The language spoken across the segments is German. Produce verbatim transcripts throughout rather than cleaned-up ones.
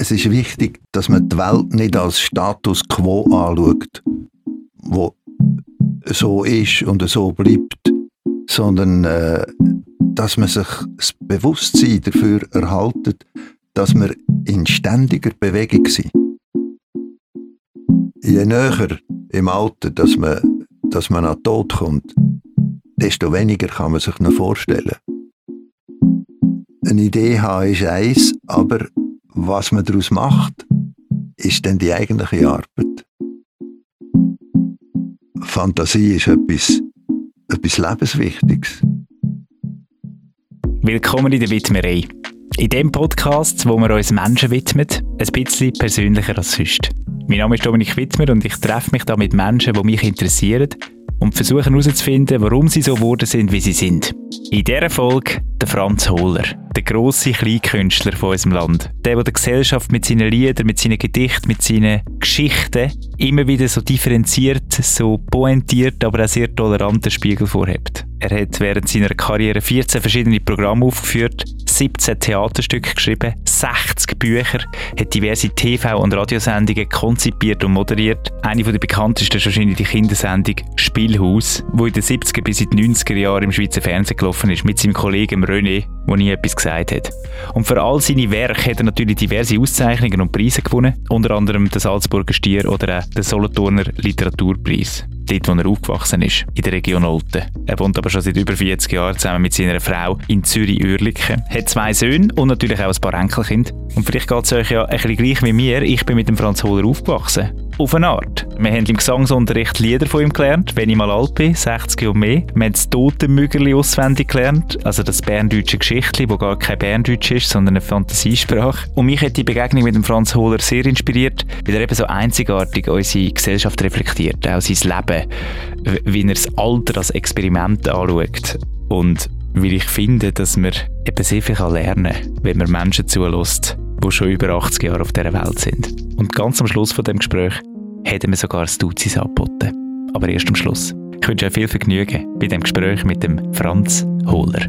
es ist wichtig, dass man die Welt nicht als Status quo anschaut, wo so ist und so bleibt, sondern äh, dass man sich das Bewusstsein dafür erhaltet, dass wir in ständiger Bewegung sind. Je näher im Alter, dass man, dass man an den Tod kommt, desto weniger kann man sich noch vorstellen. Eine Idee haben ist eins, aber was man daraus macht, ist dann die eigentliche Arbeit. Fantasie ist etwas, etwas Lebenswichtiges. Willkommen in der Widmerei. In dem Podcast, wo wir uns Menschen widmen, ein bisschen persönlicher als sonst. Mein Name ist Dominik Wittmer und ich treffe mich da mit Menschen, die mich interessieren und versuche herauszufinden, warum sie so geworden sind, wie sie sind. In dieser Folge der Franz Hohler, der grosse Kleinkünstler von unserem Land. Der, der der Gesellschaft mit seinen Liedern, mit seinen Gedichten, mit seinen Geschichten immer wieder so differenziert, so pointiert, aber auch sehr tolerant den Spiegel vorhebt. Er hat während seiner Karriere vierzehn verschiedene Programme aufgeführt, siebzehn Theaterstücke geschrieben, sechzig Bücher, hat diverse T V- und Radiosendungen konzipiert und moderiert. Eine der bekanntesten ist wahrscheinlich die Kindersendung «Spielhaus», die in den siebziger bis in die neunziger Jahren im Schweizer Fernsehen gelaufen ist, mit seinem Kollegen René, der nie etwas gesagt hat. Und für all seine Werke hat er natürlich diverse Auszeichnungen und Preise gewonnen, unter anderem den Salzburger Stier oder auch den Solothurner Literaturpreis. Dort, wo er aufgewachsen ist, in der Region Olten. Er wohnt aber schon seit über vierzig Jahren zusammen mit seiner Frau in Zürich-Oerlikon, hat zwei Söhne und natürlich auch ein paar Enkelkinder. Und vielleicht geht es euch ja ein bisschen gleich wie mir. Ich bin mit dem Franz Hohler aufgewachsen. Auf eine Art. Wir haben im Gesangsunterricht Lieder von ihm gelernt, wenn ich mal alt bin, sechzig und mehr. Wir haben das Totenmüggerli auswendig gelernt, also das berndeutsche Geschichtli, das gar kein Berndeutsch ist, sondern eine Fantasiesprache. Und mich hat die Begegnung mit dem Franz Hohler sehr inspiriert, weil er eben so einzigartig unsere Gesellschaft reflektiert, auch sein Leben, wie er das Alter als Experiment anschaut. Und weil ich finde, dass man eben sehr viel lernen kann, wenn man Menschen zulässt, die schon über achtzig Jahre auf dieser Welt sind. Und ganz am Schluss von dem Gespräch hätten wir sogar das Duzis angeboten. Aber erst am Schluss. Ich wünsche euch viel Vergnügen bei dem Gespräch mit dem Franz Hohler.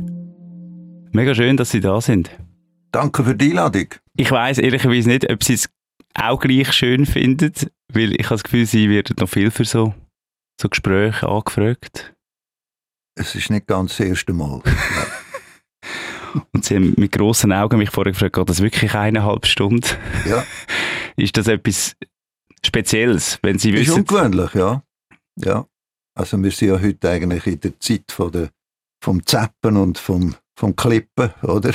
Mega schön, dass Sie da sind. Danke für die Einladung. Ich weiss ehrlicherweise nicht, ob Sie es auch gleich schön finden, weil ich habe das Gefühl, Sie werden noch viel für so, so Gespräche angefragt. Es ist nicht ganz das erste Mal. Und Sie haben mit grossen Augen mich vorher gefragt, geht das wirklich eineinhalb Stunden? Ja. Ist das etwas Spezielles, wenn Sie wissen? Ist ungewöhnlich, ja. ja. Also wir sind ja heute eigentlich in der Zeit von der, vom Zappen und vom, vom Klippen, oder?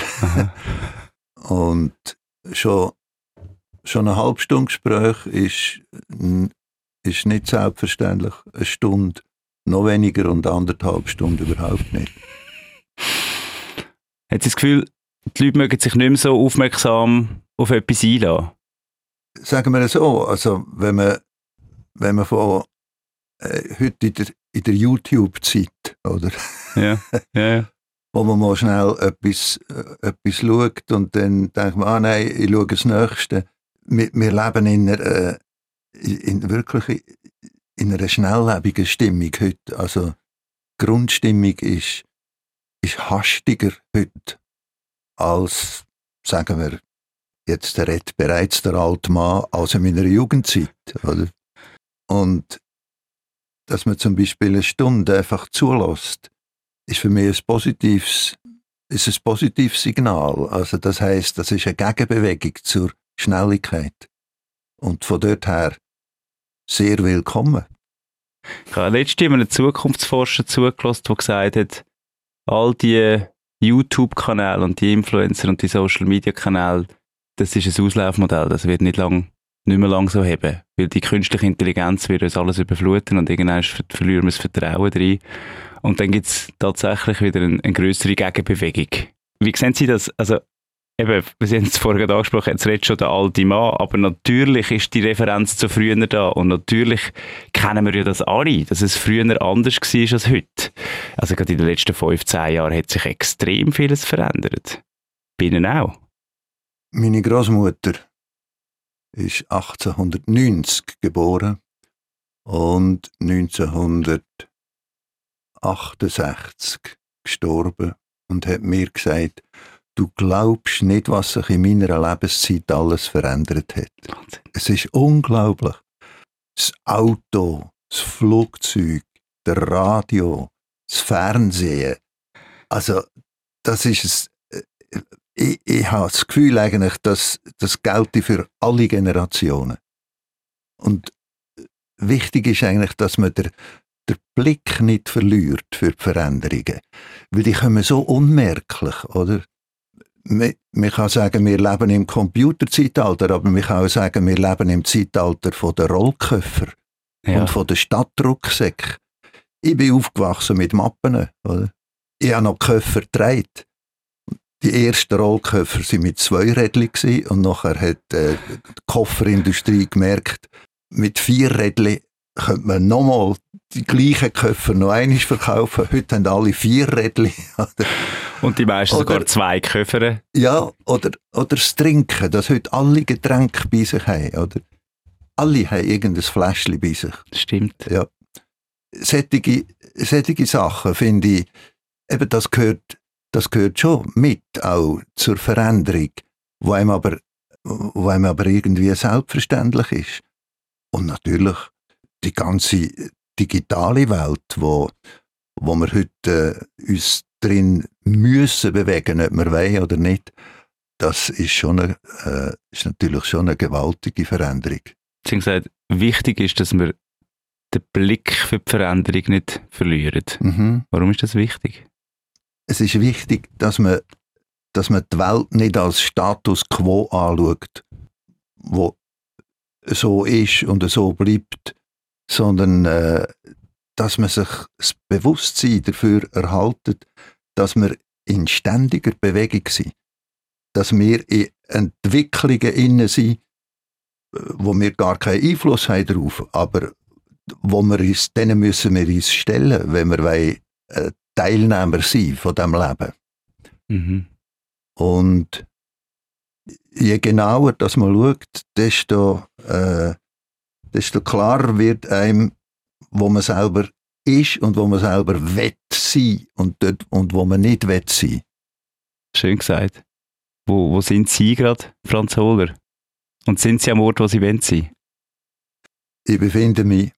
Und schon, schon eine halbe Stunde Gespräch ist, ist nicht selbstverständlich. Eine Stunde noch weniger und anderthalb Stunden überhaupt nicht. Hat Sie das Gefühl, die Leute mögen sich nicht mehr so aufmerksam auf etwas einlassen? Sagen wir es so, also wenn man, wenn man von äh, heute in der, in der YouTube-Zeit, oder? Ja, ja, ja. Wo man mal schnell etwas, äh, etwas schaut und dann denkt man, ah nein, ich schaue das Nächste. Wir, wir leben in einer, äh, in, wirklich in einer schnelllebigen Stimmung heute. Also die Grundstimmung ist, ist hastiger heute als, sagen wir, jetzt redet bereits der alte Mann als in meiner Jugendzeit. Oder? Und dass man zum Beispiel eine Stunde einfach zulässt, ist für mich ein positives, ist ein positives Signal. Also das heisst, das ist eine Gegenbewegung zur Schnelligkeit. Und von dort her sehr willkommen. Ich habe letztens einen Zukunftsforscher zugelassen, der gesagt hat, all die YouTube-Kanäle und die Influencer und die Social-Media-Kanäle, das ist ein Auslaufmodell, das wird nicht, lang, nicht mehr lang so haben. Weil die künstliche Intelligenz wird uns alles überfluten und irgendwann verlieren wir das Vertrauen rein. Und dann gibt es tatsächlich wieder eine, eine grössere Gegenbewegung. Wie sehen Sie das? Also, eben, wir haben es vorhin angesprochen, jetzt redet schon der alte Mann, aber natürlich ist die Referenz zu früher da und natürlich kennen wir ja das alle, dass es früher anders war als heute. Also gerade in den letzten fünfzehn Jahren hat sich extrem vieles verändert. Bei Ihnen auch? Meine Großmutter ist achtzehnhundertneunzig geboren und neunzehnhundertachtundsechzig gestorben und hat mir gesagt, du glaubst nicht, was sich in meiner Lebenszeit alles verändert hat. Es ist unglaublich. Das Auto, das Flugzeug, der Radio, das Fernsehen. Also, das ist es. Ich, ich habe das Gefühl eigentlich, dass das gilt für alle Generationen. Und wichtig ist eigentlich, dass man der, der Blick nicht verliert für die Veränderungen. Weil die kommen so unmerklich, oder? Man, man kann sagen, wir leben im Computerzeitalter, aber man kann auch sagen, wir leben im Zeitalter von der Rollköffer ja. und von der Stadtrucksäcke. Ich bin aufgewachsen mit Mappen, oder? Ich habe noch Köffer getragen. Die ersten Rollköffer waren mit zwei Rädchen und nachher hat äh, die Kofferindustrie gemerkt, mit vier Rädchen könnte man nochmal die gleichen Köffer noch einmal verkaufen. Heute haben alle vier Rädchen. Und die meisten oder, sogar zwei Köffer. Ja, oder, oder das Trinken, dass heute alle Getränke bei sich haben. Oder? Alle haben irgendein Fläschchen bei sich. Stimmt. Ja. Solche, solche Sachen finde ich, eben das gehört, das gehört schon mit auch zur Veränderung, wo einem aber, wo einem aber irgendwie selbstverständlich ist. Und natürlich die ganze digitale Welt, wo, wo wir heute äh, uns drin müssen bewegen, ob wir wollen oder nicht, das ist, schon eine, äh, ist natürlich schon eine gewaltige Veränderung. Sie haben gesagt, wichtig ist, dass wir den Blick für die Veränderung nicht verlieren. Mhm. Warum ist das wichtig? Es ist wichtig, dass man, dass man die Welt nicht als Status quo anschaut, wo so ist und so bleibt, sondern äh, dass man sich das Bewusstsein dafür erhaltet, dass wir in ständiger Bewegung sind, dass wir in Entwicklungen innen sind, wo wir gar keinen Einfluss haben darauf, aber wo wir uns, denen müssen wir uns stellen, wenn wir wollen, äh, Teilnehmer sein von diesem Leben. Mhm. Und je genauer dass man schaut, desto, äh, desto klarer wird einem, wo man selber ist und wo man selber will sein und, dort, und wo man nicht will sein. Schön gesagt. Wo, wo sind Sie gerade, Franz Hohler? Und sind Sie am Ort, wo Sie wollen sein? Ich befinde mich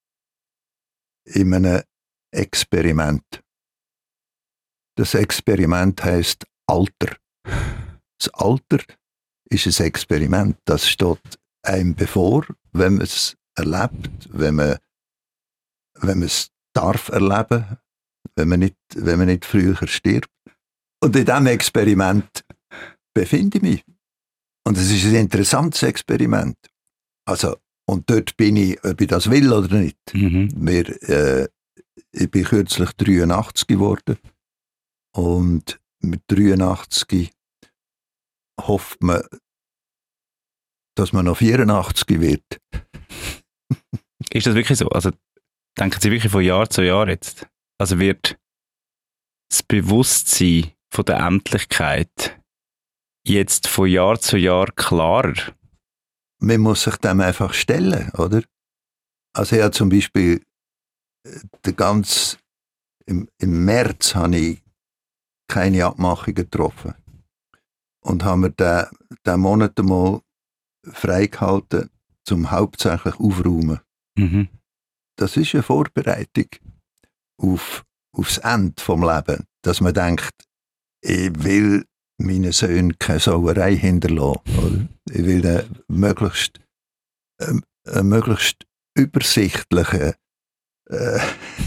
in einem Experiment. Das Experiment heisst Alter. Das Alter ist ein Experiment. Das steht einem bevor, wenn man es erlebt, wenn man, wenn man es darf erleben, wenn man nicht, wenn man nicht früher stirbt. Und in diesem Experiment befinde ich mich. Und es ist ein interessantes Experiment. Also, und dort bin ich, ob ich das will oder nicht. Mhm. Wir, äh, ich bin kürzlich dreiundachtzig geworden. Und mit dreiundachtzig hofft man, dass man noch vierundachtzig wird. Ist das wirklich so? Also denken Sie wirklich von Jahr zu Jahr jetzt? Also wird das Bewusstsein von der Endlichkeit jetzt von Jahr zu Jahr klarer? Man muss sich dem einfach stellen, oder? Also ich habe zum Beispiel den ganz, im, im März habe ich keine Abmachungen getroffen und haben wir den, den Monat einmal freigehalten, zum hauptsächlich aufräumen. Mhm. Das ist eine Vorbereitung auf, aufs Ende vom Leben, dass man denkt, ich will meinen Söhnen keine Sauerei hinterlassen. Oder? Ich will einen möglichst, einen, einen möglichst übersichtlichen äh,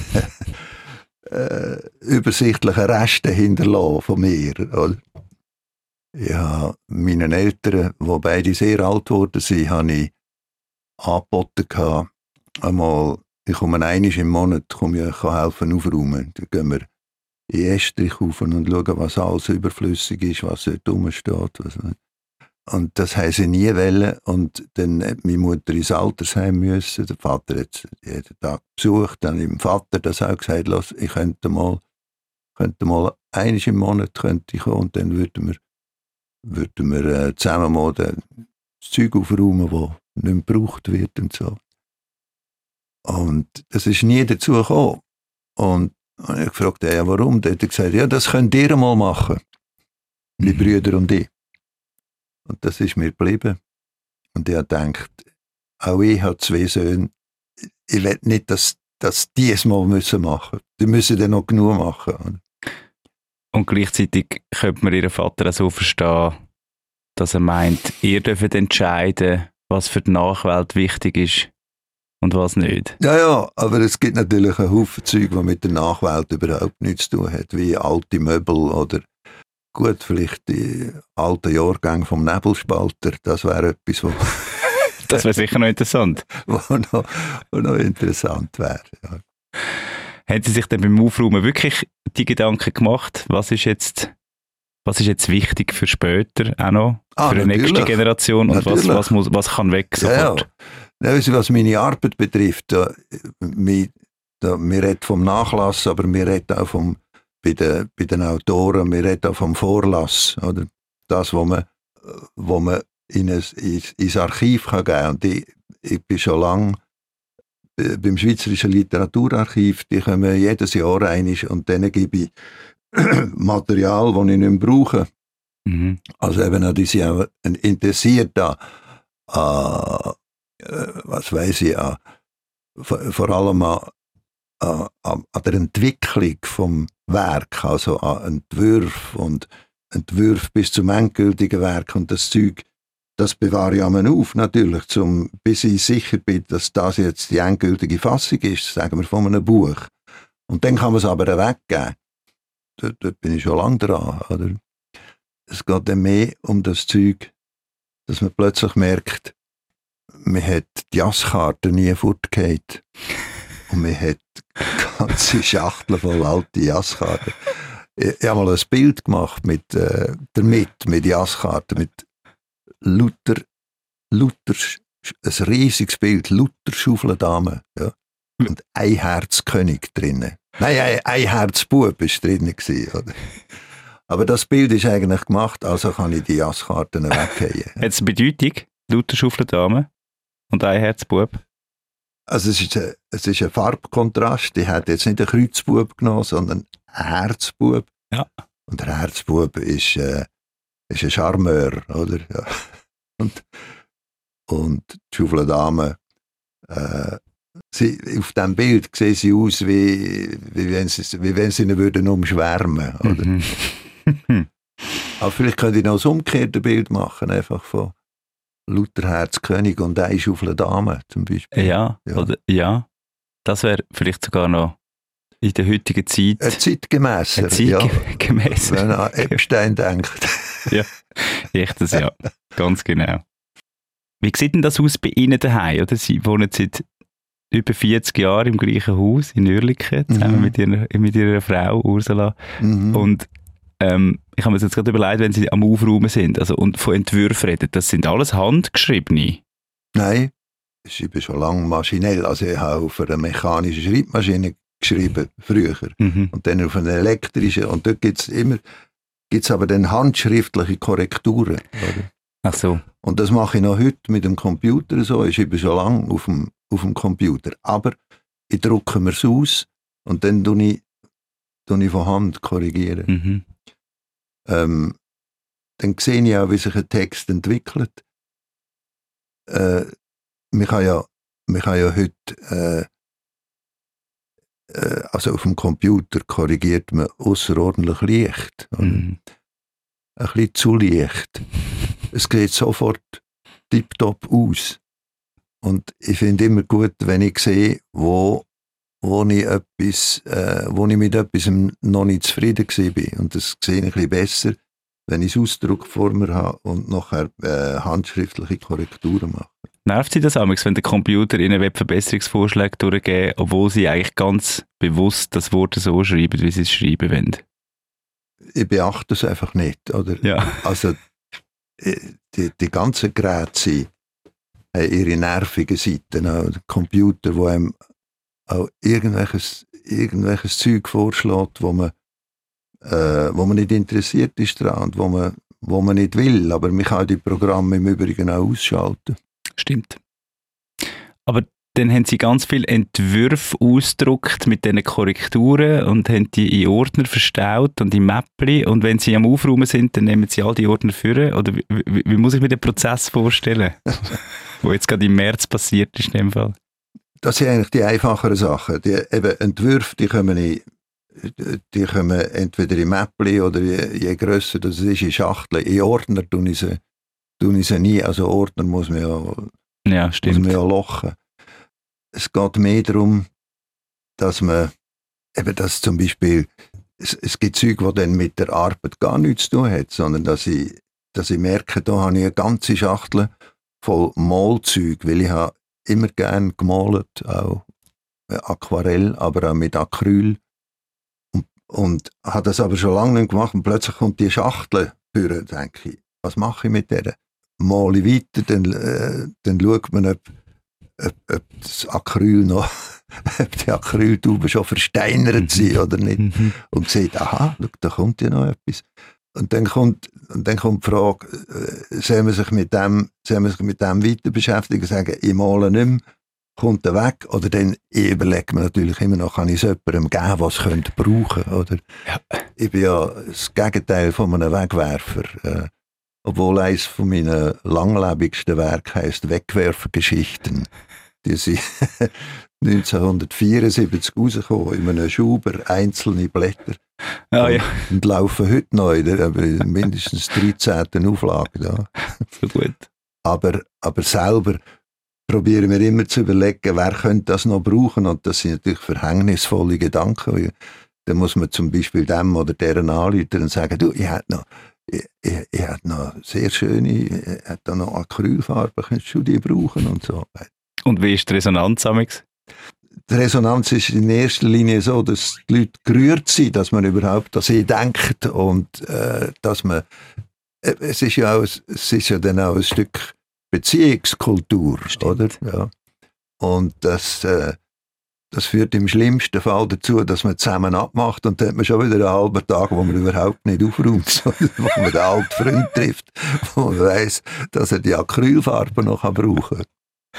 äh, übersichtlichen Reste hinterlassen von mir. Oder? Ja, meinen Eltern, die beide sehr alt geworden sind, habe ich angeboten gehabt, einmal, ich komme einmal im Monat, komme ich helfen aufräumen. Dann gehen wir in Estrich rauf und schauen, was alles überflüssig ist, was dort rumsteht. Was nicht. Und das haben sie nie wollen. Und dann hat meine Mutter ins Altersheim müssen. Der Vater hat sie jeden Tag besucht. Dann im Vater das auch gesagt, los, ich könnte mal, könnte mal einmal im Monat könnte ich kommen und dann würden wir, würden wir äh, zusammen mal das Zeug aufräumen, das nicht mehr gebraucht wird und so. Und das ist nie dazu gekommen. Und Und ich fragte, ja, warum? Dann hat er gesagt, ja, das könnt ihr mal machen. meine Brüder und ich. Und das ist mir geblieben. Und ich habe gedacht, auch ich habe zwei Söhne. Ich will nicht, dass, dass die es mal müssen machen. Die müssen dann noch genug machen. Und gleichzeitig könnte man ihren Vater auch so verstehen, dass er meint, ihr dürft entscheiden, was für die Nachwelt wichtig ist und was nicht. Ja, ja, aber es gibt natürlich einen Haufen Zeug, die mit der Nachwelt überhaupt nichts zu tun hat, wie alte Möbel oder gut, vielleicht die alten Jahrgänge vom Nebelspalter. Das wäre etwas, wo das wäre sicher noch interessant. wo noch, wo noch interessant wäre. Ja. Haben Sie sich dann beim Aufräumen wirklich die Gedanken gemacht, was ist jetzt, was ist jetzt wichtig für später auch noch, ah, für die natürlich. nächste Generation und was, was, muss, was kann weg sofort? Ja, ja. Was meine Arbeit betrifft, da, wir, da, wir reden vom Nachlass, aber wir reden auch vom, bei, den, bei den Autoren, wir reden auch vom Vorlass. Oder? Das, was man, wo man in ein, ins, ins Archiv kann geben kann. Und ich, ich bin schon lange beim Schweizerischen Literaturarchiv, die kommen jedes Jahr rein und dann gebe ich Material, das ich nicht mehr brauche. Mhm. Also eben, die sind auch interessiert an, an was weiss ich, an, vor allem an, an, an der Entwicklung vom Werk, also an Entwürfen und Entwürfe bis zum endgültigen Werk und das Zeug. Das bewahre ich einmal auf, natürlich, zum, bis ich sicher bin, dass das jetzt die endgültige Fassung ist, sagen wir, von einem Buch. Und dann kann man es aber weggeben. Dort, dort bin ich schon lange dran. Oder? Es geht dann mehr um das Zeug, dass man plötzlich merkt, man hat die Jasskarte nie fortgeht. Und man hat ganze Schachteln voll alte Jasskarten. Ich, ich habe mal ein Bild gemacht mit, äh, damit, mit Jasskarten, mit Luther, Luther, ein riesiges Bild, Luther Schaufeldame, ja. Und ein Herzkönig drinnen. Nein, ein, ein Herzbub war drinnen gewesen, oder? Aber das Bild ist eigentlich gemacht, also kann ich die Jasskarten weggehen. Hat es eine Bedeutung, Luther Schaufeldame und ein Herzbub? Also es ist ein, es ist ein Farbkontrast. Ich hätte jetzt nicht einen Kreuzbub genommen, sondern einen Herzbub. Ja. Und der Herzbub ist, äh, ist ein Charmeur, oder? Ja. Und, und die Schaufeldame, äh, sie, auf diesem Bild sehen sie aus, wie, wie, wenn, sie, wie wenn sie ihn würden umschwärmen, oder? Mhm. Aber vielleicht könnte ich noch das umgekehrte Bild machen, einfach von Luther Herzkönig und eine Schaufeldame zum Beispiel. Ja, ja. Oder, ja. Das wäre vielleicht sogar noch in der heutigen Zeit ein zeitgemässer. Ein zeitgemässer. Ja, wenn man an Epstein denkt. Ja, echtes ja, ganz genau. Wie sieht denn das aus bei Ihnen daheim? Oder? Sie wohnen seit über vierzig Jahren im gleichen Haus in Oerlikon, zusammen mhm. mit, ihrer, mit ihrer Frau Ursula. Mhm. Und ähm, ich habe mir jetzt gerade überlegt, wenn Sie am Aufräumen sind also, und von Entwürfen reden, das sind alles handgeschriebene? Nein, ich schreibe schon lange maschinell. Also ich habe auf einer mechanischen Schreibmaschine geschrieben, früher. Mhm. Und dann auf einer elektrischen. Und dort gibt es immer, gibt's aber dann handschriftliche Korrekturen. Oder? Ach so. Und das mache ich noch heute mit dem Computer so. Ich schreibe schon lange auf dem, auf dem Computer. Aber ich drucke mir es aus und dann tue ich, tue ich von Hand korrigieren. Mhm. Ähm, dann sehe ich auch, wie sich ein Text entwickelt. Äh, man kann ja, man kann ja heute, äh, äh, also auf dem Computer korrigiert man außerordentlich leicht. Mhm. Ein bisschen zu leicht. Es sieht sofort tipptopp aus. Und ich finde immer gut, wenn ich sehe, wo, wo, ich, etwas, äh, wo ich mit etwas noch nicht zufrieden war. Und das sehe ich ein bisschen besser, wenn ich es Ausdruck vor mir habe und nachher äh, handschriftliche Korrekturen mache. Nervt Sie das amigs, wenn der Computer Ihnen Verbesserungsvorschläge durchgeben, obwohl Sie eigentlich ganz bewusst das Wort so schreiben, wie Sie es schreiben wollen? Ich beachte es einfach nicht. Oder? Ja. Also die, die ganzen Geräte haben ihre nervigen Seiten. Auch der Computer, der einem auch irgendwelches, irgendwelches Zeug vorschlägt, wo man, äh, wo man nicht interessiert ist daran und wo man, wo man nicht will. Aber man kann die Programme im Übrigen auch ausschalten. Stimmt. Aber dann haben sie ganz viele Entwürfe ausgedruckt mit diesen Korrekturen und haben die in Ordner verstaut und in Mäppli. Und wenn sie am Aufräumen sind, dann nehmen sie all die Ordner führen. Oder wie, wie, wie muss ich mir den Prozess vorstellen, wo jetzt gerade im März passiert ist in dem Fall? Das sind eigentlich die einfacheren Sachen. Die eben Entwürfe, die kommen, in, die kommen entweder in Mäppli oder je, je grösser das ist, in Schachteln. In Ordner tun ich sie, tun ich sie nie. Also Ordner muss man ja, ja, stimmt. muss man ja lochen. Es geht mehr darum, dass man, eben das zum Beispiel, es, es gibt Zeug, die dann mit der Arbeit gar nichts zu tun hat, sondern dass ich, dass ich merke, da habe ich eine ganze Schachtel voll Malzeug, weil ich habe immer gerne gemalt, auch Aquarell, aber auch mit Acryl. Und, und habe das aber schon lange nicht gemacht und plötzlich kommt die Schachtel führen, denke ich, was mache ich mit der? Male ich weiter, dann, äh, dann schaut man, ob Ob, ob das Acryl noch, ob die Acryltauben schon versteinert sind oder nicht. Und sieht, aha, schau, da kommt ja noch etwas. Und dann kommt, und dann kommt die Frage, äh, soll man sich mit dem, soll man sich mit dem weiter beschäftigen, sagen, ich male nicht mehr, kommt er weg? Oder dann, ich überlege mir natürlich immer noch, kann ich es jemandem geben, was es könnte brauchen, oder? Ja. Ich bin ja das Gegenteil von einem Wegwerfer. Äh, obwohl eines von meinen langlebigsten Werken heisst Wegwerfergeschichten. Die sind neunzehnhundertvierundsiebzig rausgekommen, in einem Schuber, einzelne Blätter. Ah, und, ja. und laufen heute noch in der mindestens dreizehnten Auflage. Da. So gut. Aber, aber selber probieren wir immer zu überlegen, wer könnte das noch brauchen. Und das sind natürlich verhängnisvolle Gedanken. Dann muss man zum Beispiel dem oder deren anrufen und sagen, du, ich hätte noch Ich, ich, ich hatte noch sehr schöne, ich hatte noch Acrylfarben, könntest du die brauchen und so. Und wie ist die Resonanz amigs? Die Resonanz ist in erster Linie so, dass die Leute gerührt sind, dass man überhaupt an sie denkt und äh, dass man, äh, es ist ja auch, es ist ja dann auch ein Stück Beziehungskultur, Stimmt. oder? Ja. Und das, äh, das führt im schlimmsten Fall dazu, dass man zusammen abmacht und dann hat man schon wieder einen halben Tag, wo man überhaupt nicht aufräumt, sondern wo man den alten Freund trifft, wo man weiss, dass er die Acrylfarbe noch brauchen kann.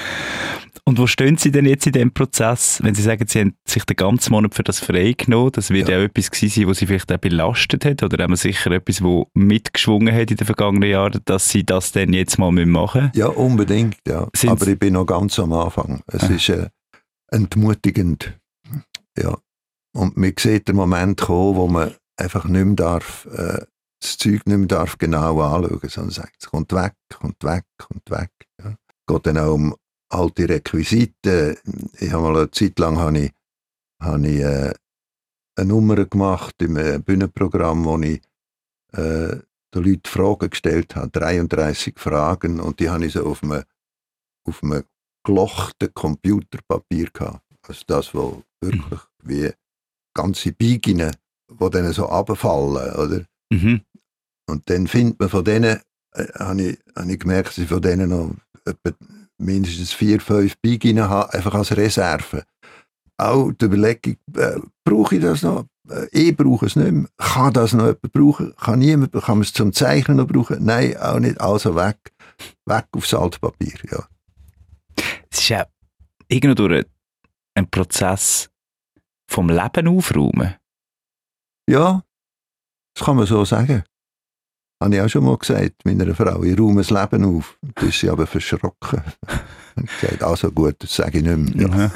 Und wo stehen Sie denn jetzt in diesem Prozess, wenn Sie sagen, Sie haben sich den ganzen Monat für das frei genommen? Das wird ja auch etwas gewesen sein, was Sie vielleicht auch belastet hat, oder haben sicher etwas, das mitgeschwungen hat in den vergangenen Jahren, dass Sie das dann jetzt mal machen müssen? Ja, unbedingt, ja. Sind Aber ich bin noch ganz am Anfang. Es ah. ist äh, entmutigend. Ja. Und man sieht den Moment kommen, wo man einfach nicht mehr darf, äh, das Zeug nicht mehr darf genau anschauen, sondern sagt, es kommt weg, kommt weg, kommt weg. Ja. Es geht dann auch um alte Requisiten. Ich habe mal eine Zeit lang habe ich, habe ich, äh, eine Nummer gemacht im äh, Bühnenprogramm, wo ich äh, den Leuten Fragen gestellt habe, dreiunddreißig Fragen, und die habe ich so auf einem, auf einem gelochten Computerpapier gehabt. Also das, wo wirklich wie ganze Bieginen, die dann so runterfallen, oder? Mhm. Und dann findet man von denen, äh, habe ich, hab ich gemerkt, dass ich von denen noch etwa mindestens vier, fünf Bieginen habe, einfach als Reserve. Auch die Überlegung, äh, brauche ich das noch? Äh, ich brauche es nicht mehr. Kann das noch jemand brauchen? Kann niemand, kann man es zum Zeichnen noch brauchen? Nein, auch nicht. Also weg. Weg aufs Altpapier, ja. Es ist ja irgendwo durch ein Prozess vom Leben aufräumen. Ja, das kann man so sagen. Habe ich auch schon mal gesagt, meiner Frau, ich räume das Leben auf. Da ist sie aber verschrocken. Und gesagt, also gut, das sage ich nicht mehr. Ja.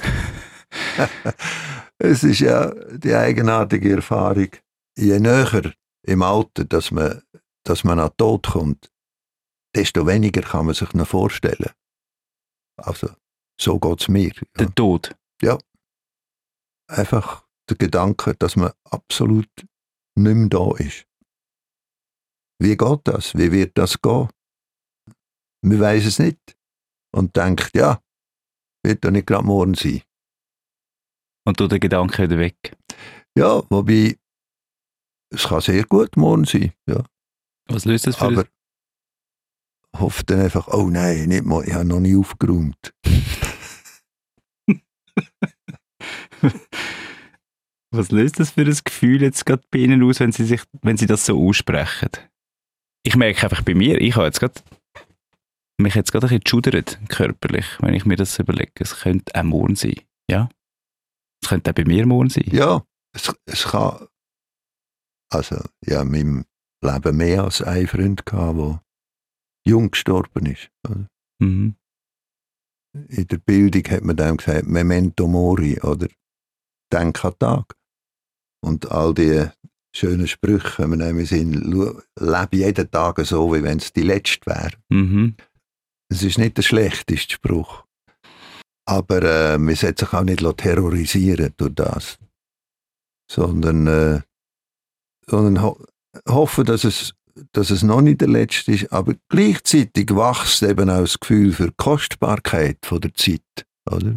Es ist ja die eigenartige Erfahrung, je näher im Alter, dass man, dass man an den Tod kommt, desto weniger kann man sich noch vorstellen. Also, so geht es mir. Ja. Der Tod? Ja. Einfach der Gedanke, dass man absolut nicht mehr da ist. Wie geht das? Wie wird das gehen? Man weiss es nicht. Und denkt, ja, wird doch nicht gerade morgen sein. Und tut der Gedanke wieder weg? Ja, wobei, es kann sehr gut morgen sein. Ja. Was löst das für Aber ich hoffe dann einfach, oh nein, nicht mal, ich habe noch nie aufgeräumt. Was löst das für ein Gefühl jetzt gerade bei Ihnen aus, wenn Sie, sich, wenn Sie das so aussprechen? Ich merke einfach bei mir, ich habe jetzt gerade, mich jetzt gerade ein bisschen geschudert, körperlich, wenn ich mir das überlege. Es könnte auch morgen sein. Ja. Es könnte auch bei mir morgen sein. Ja, es, es kann. Also, ja, in meinem Leben mehr als ein Freund gehabt, der jung gestorben ist. Mhm. In der Bildung hat man dann gesagt, Memento Mori, oder Denk an den Tag. Und all die schönen Sprüche, wenn man nämlich sind, lebe jeden Tag so, wie wenn es die letzte wäre. Mhm. Es ist nicht der schlechteste Spruch. Aber äh, man sollte sich auch nicht terrorisieren durch das. Sondern, äh, sondern ho- hoffen, dass es, dass es noch nicht der letzte ist. Aber gleichzeitig wächst eben auch das Gefühl für die Kostbarkeit von der Zeit. Oder?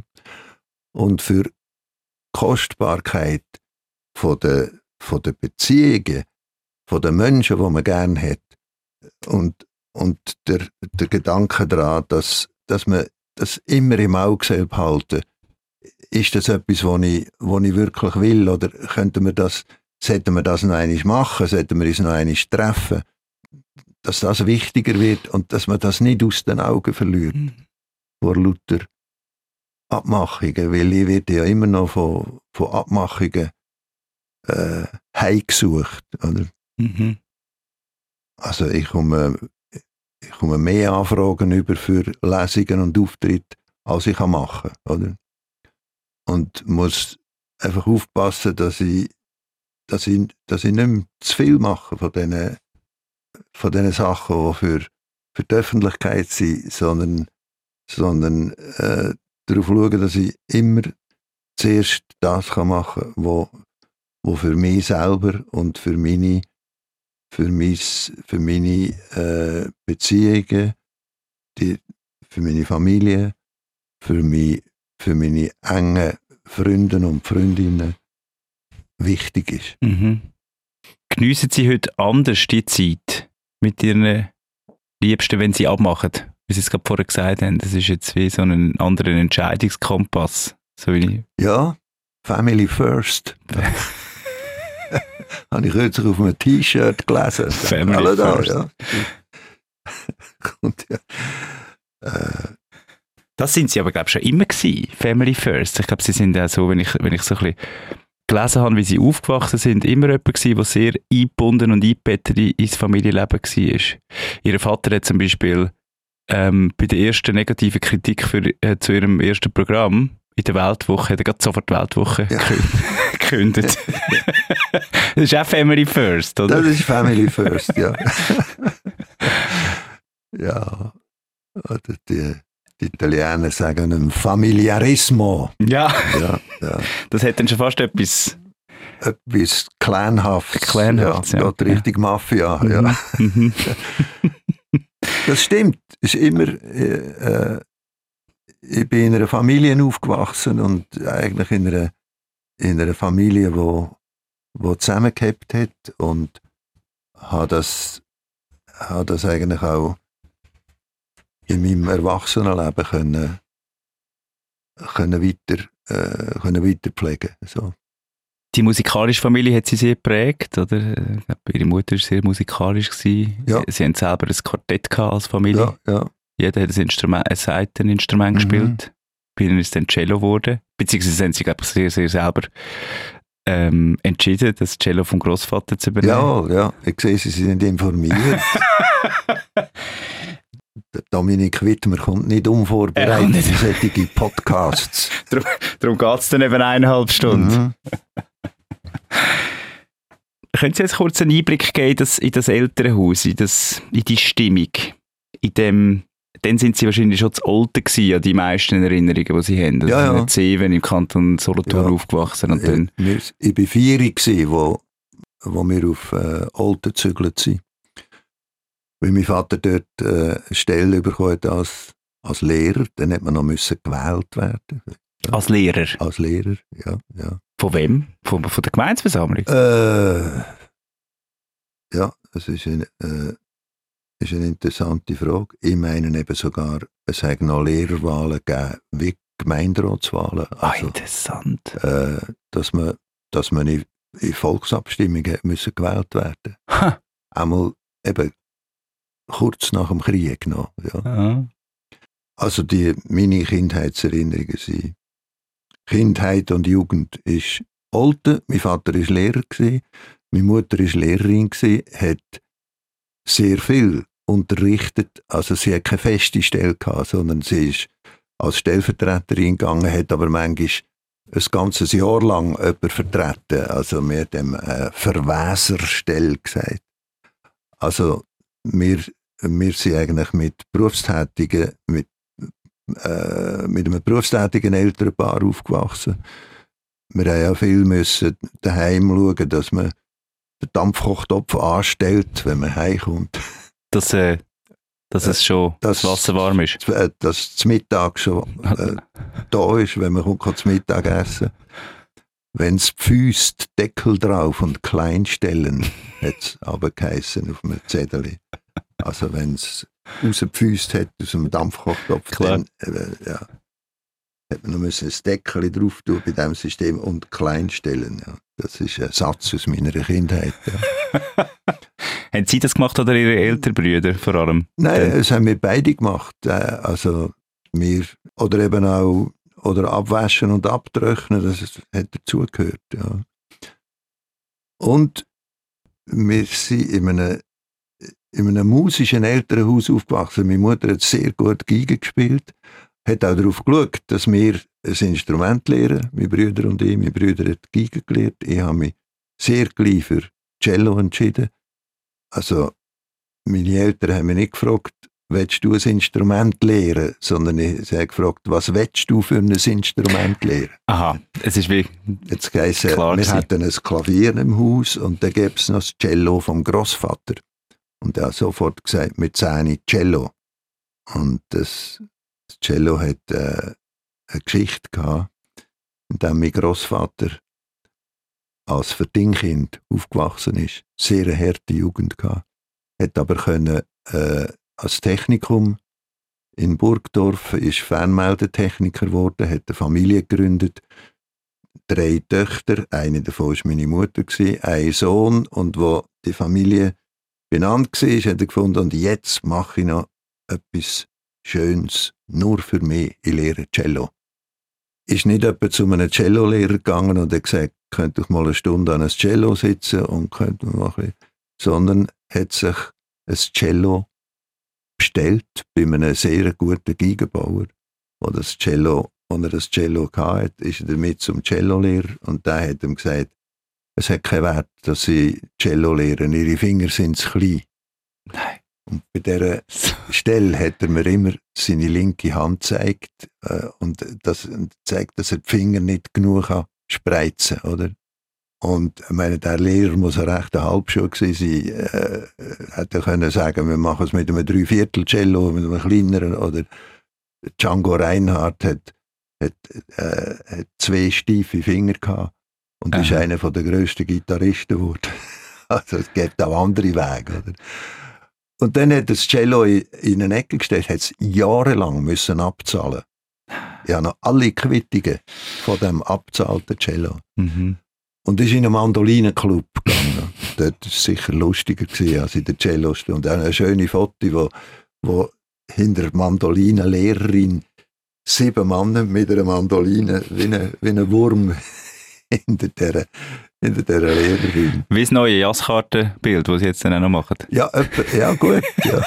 Und für die Kostbarkeit von der, von der Beziehungen, von den Menschen, die man gerne hat. Und, und der, der Gedanke daran, dass, dass man das immer im Auge behalten. Ist das etwas, was ich, was ich wirklich will? Oder könnten wir das, sollten wir das noch einmal machen? Sollten wir uns noch einmal treffen? Dass das wichtiger wird und dass man das nicht aus den Augen verliert. Mhm. Vor lauter Abmachungen. Weil ich werde ja immer noch von, von Abmachungen äh, heimgesucht. Oder? Mhm. Also ich komme, ich komme mehr Anfragen über für Lesungen und Auftritte, als ich machen kann, oder? Und muss einfach aufpassen, dass ich, dass ich, dass ich nicht mehr zu viel mache von diesen, von diesen Sachen, die für, für die Öffentlichkeit sind, sondern, sondern äh, darauf schauen, dass ich immer zuerst das kann machen kann, wo, wo für mich selber und für meine, für mein, für meine äh, Beziehungen, die, für meine Familie, für, mich, für meine engen Freunde und Freundinnen wichtig ist. Mhm. Geniessen Sie heute anders die Zeit mit Ihren Liebsten, wenn Sie abmachen? Wie Sie es gerade vorher gesagt haben, das ist jetzt wie so ein anderer Entscheidungskompass. So wie ja, Family First. Habe ich kürzlich auf einem T-Shirt gelesen. Family Alle da, First. Ja. Und, ja. Äh, Das sind Sie aber, glaube ich, schon immer gewesen, Family First. Ich glaube, Sie sind auch so, wenn ich, wenn ich so ein bisschen gelesen habe, wie Sie aufgewachsen sind, immer jemand gewesen, der sehr eingebunden und eingebettet ins Familienleben war. Ihr Vater hat zum Beispiel ähm, bei der ersten negativen Kritik für, äh, zu Ihrem ersten Programm in der Weltwoche, hat er gerade sofort die Weltwoche ja. gekündigt. Das ist auch Family First, oder? Das ist Family First, ja. Ja, oder die, die Italiener sagen einem Familiarismo. Ja. Ja, ja. Das hat dann schon fast etwas... Etwas Clanhaftes. Clanhaftes, ja. ja. ja. Richtig Mafia, mhm. ja. Mhm. Das stimmt. Es ist immer... Äh, ich bin in einer Familie aufgewachsen und eigentlich in einer, in einer Familie, wo, wo zusammengehabt hat und habe das, habe das eigentlich auch in meinem Erwachsenenleben können, können weiter, äh, können weiter pflegen. So. Die musikalische Familie hat sie sehr geprägt, oder? Ich glaube, ihre Mutter war sehr musikalisch gewesen. Ja. Sie haben selber ein Quartett gehabt als Familie. Ja, ja. Jeder hat ein Instrument, ein Saiteninstrument mhm. gespielt. Bei ihnen ist es dann Cello geworden. Beziehungsweise haben sie, glaube ich, sehr, sehr selber ähm, entschieden, das Cello vom Grossvater zu übernehmen. Ja, ja. Ich sehe, Sie sind informiert. Der Dominik Wittmer kommt nicht unvorbereitet in solche Podcasts. darum darum geht es dann eben eineinhalb Stunden. Mhm. Können Sie jetzt kurz einen Einblick geben in das, in das Elternhaus, in, das, in die Stimmung? In dem, dann sind Sie wahrscheinlich schon zu alt gewesen, an die meisten Erinnerungen, die Sie haben. Also ja, ja. Zeven im Kanton Solothurn ja. aufgewachsen. Und dann ich, ich war vier, wo, wo wir auf äh, Olten gezügelt sind. Weil mein Vater dort äh, eine Stelle bekommen hat als, als Lehrer, dann hat man noch müssen gewählt werden. Ja. Als Lehrer? Als Lehrer, ja. ja. Von wem? Von, von der Gemeindeversammlung? Äh, ja, das ist eine, äh, ist eine interessante Frage. Ich meine eben sogar, es hat noch Lehrerwahlen gegeben, wie Gemeinderatswahlen. Also, ah, interessant. Äh, dass man, dass man in, in Volksabstimmungen müssen gewählt werden. Ha. Einmal eben kurz nach dem Krieg noch. Ja. Ja. Also die, meine Kindheitserinnerungen sind Kindheit und Jugend ist Olten. Mein Vater war Lehrer, meine Mutter war Lehrerin, hat sehr viel unterrichtet. Also sie hat keine feste Stelle gehabt, sondern sie ist als Stellvertreterin gegangen, hat aber manchmal ein ganzes Jahr lang jemanden vertreten. Also wir haben dem äh, Verweserstelle gesagt. Also wir, wir sind eigentlich mit Berufstätigen, mit, äh, mit einem berufstätigen Elternpaar aufgewachsen. Wir haben ja viel müssen daheim schauen, dass man den Dampfkochtopf anstellt, wenn man heimkommt. Dass, äh, dass es schon das, das Wasser warm ist? Dass das Mittag schon äh, da ist, wenn man kommt, zum Mittag essen. Wenn es pfüst, Deckel drauf und Kleinstellen, hat es aber geheissen auf einem Zettel. Also wenn es rausgepfüst hat aus dem Dampfkochtopf, dann äh, ja, hat man noch ein Deckel drauf tun bei diesem System und Kleinstellen. Ja. Das ist ein Satz aus meiner Kindheit. Ja. Haben Sie das gemacht oder Ihre älteren Brüder vor allem? Nein, das haben wir beide gemacht. Also wir, oder eben auch oder abwaschen und abtrocknen, das hat dazugehört. Ja. Und wir sind in einem, in einem musischen Elternhaus aufgewachsen. Meine Mutter hat sehr gut Geige gespielt, hat auch darauf geschaut, dass wir ein Instrument lernen, meine Brüder und ich. Meine Brüder hat Geige gelernt. Ich habe mich sehr gleich für Cello entschieden. Also, meine Eltern haben mich nicht gefragt, willst du ein Instrument lernen, sondern ich habe gefragt, was willst du für ein Instrument lernen? Aha, es ist wie Jetzt heisst, wir gewesen. hatten ein Klavier im Haus und dann gäbe es noch das Cello vom Grossvater. Und er hat sofort gesagt, mit zehn Cello. Und das, das Cello hat äh, eine Geschichte gehabt, in der mein Grossvater als Verdingkind aufgewachsen ist, sehr eine harte Jugend gehabt, hat aber können, äh, als Technikum in Burgdorf, ist Fernmeldetechniker geworden, hat eine Familie gegründet, drei Töchter, eine davon war meine Mutter, ein Sohn, und wo die Familie benannt war, hat er gefunden, und jetzt mache ich noch etwas Schönes, nur für mich, ich lehre Cello. Ist nicht jemand zu einem Cello-Lehrer gegangen und hat gesagt, könnt ich mal eine Stunde an einem Cello sitzen und könnt man machen, sondern hat sich ein Cello bestellt bei einem sehr guten Geigenbauer, wo das Cello, als er das Cello hatte, ist er damit zum Cello-Lehrer und der hat ihm gesagt, es hat keinen Wert, dass sie Cello lehren, ihre Finger sind zu klein. Nein. Und bei dieser Stelle hat er mir immer seine linke Hand gezeigt äh, und das zeigt, dass er die Finger nicht genug spreizen kann, oder? Und ich meine, der Lehrer muss ein recht ein Halbschuh gewesen sein. Äh, hätte können sagen, wir machen es mit einem Dreiviertel-Cello, mit einem kleineren. Oder Django Reinhardt hat, hat, äh, hat zwei steife Finger gehabt und Aha. ist einer der grössten Gitarristen geworden. Also es gibt auch andere Wege, oder? Und dann hat das Cello in, in eine Ecke gestellt, hat es jahrelang müssen abzahlen. Ich habe noch alle Quittungen von dem abgezahlten Cello. Mhm. Und ist in einen Mandolinenclub gegangen. Dort war es sicher lustiger gewesen, als in der Cellostunde. Auch eine schöne Foto, wo, wo hinter der Mandolinenlehrerin sieben Männer mit einer Mandoline wie ein, wie ein Wurm hinter dieser, hinter dieser Lehrerin. Wie das neue Jazzkartenbild, das Sie jetzt dann auch noch machen. Ja, etwa, ja gut. Ja.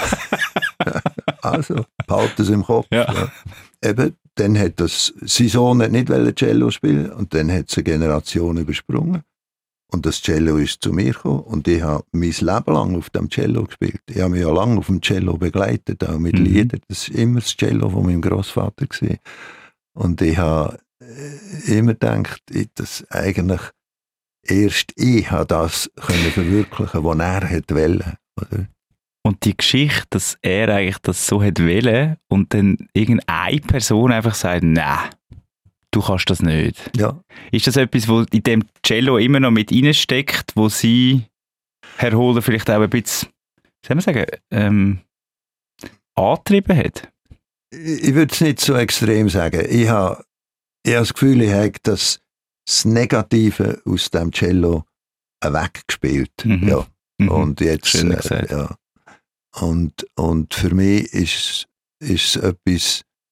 Also, behalten es im Kopf. Ja. Ja. Eben, dann hat das, sein Sohn hat nicht Cello spielen und dann hat es eine Generation übersprungen. Und das Cello ist zu mir gekommen und ich habe mein Leben lang auf dem Cello gespielt. Ich habe mich ja lange auf dem Cello begleitet, auch mit mhm. Liedern. Das war immer das Cello von meinem Grossvater gewesen. Und ich habe immer gedacht, dass eigentlich erst ich habe das können verwirklichen, was er hätte wollen. Oder? Und die Geschichte, dass er eigentlich das so hätte wollen und dann irgendeine Person einfach sagt, nein, du kannst das nicht. Ja. Ist das etwas, was in dem Cello immer noch mit reinsteckt, wo Sie, Herr Holder, vielleicht auch ein bisschen, soll man sagen, ähm, angetrieben hat? Ich, ich würde es nicht so extrem sagen. Ich habe, ich habe das Gefühl, ich habe das, das Negative aus dem Cello weggespielt. Mhm. Ja. Mhm. Und jetzt, Schön gesagt. Äh, ja. Und, und für mich ist, ist es etwas,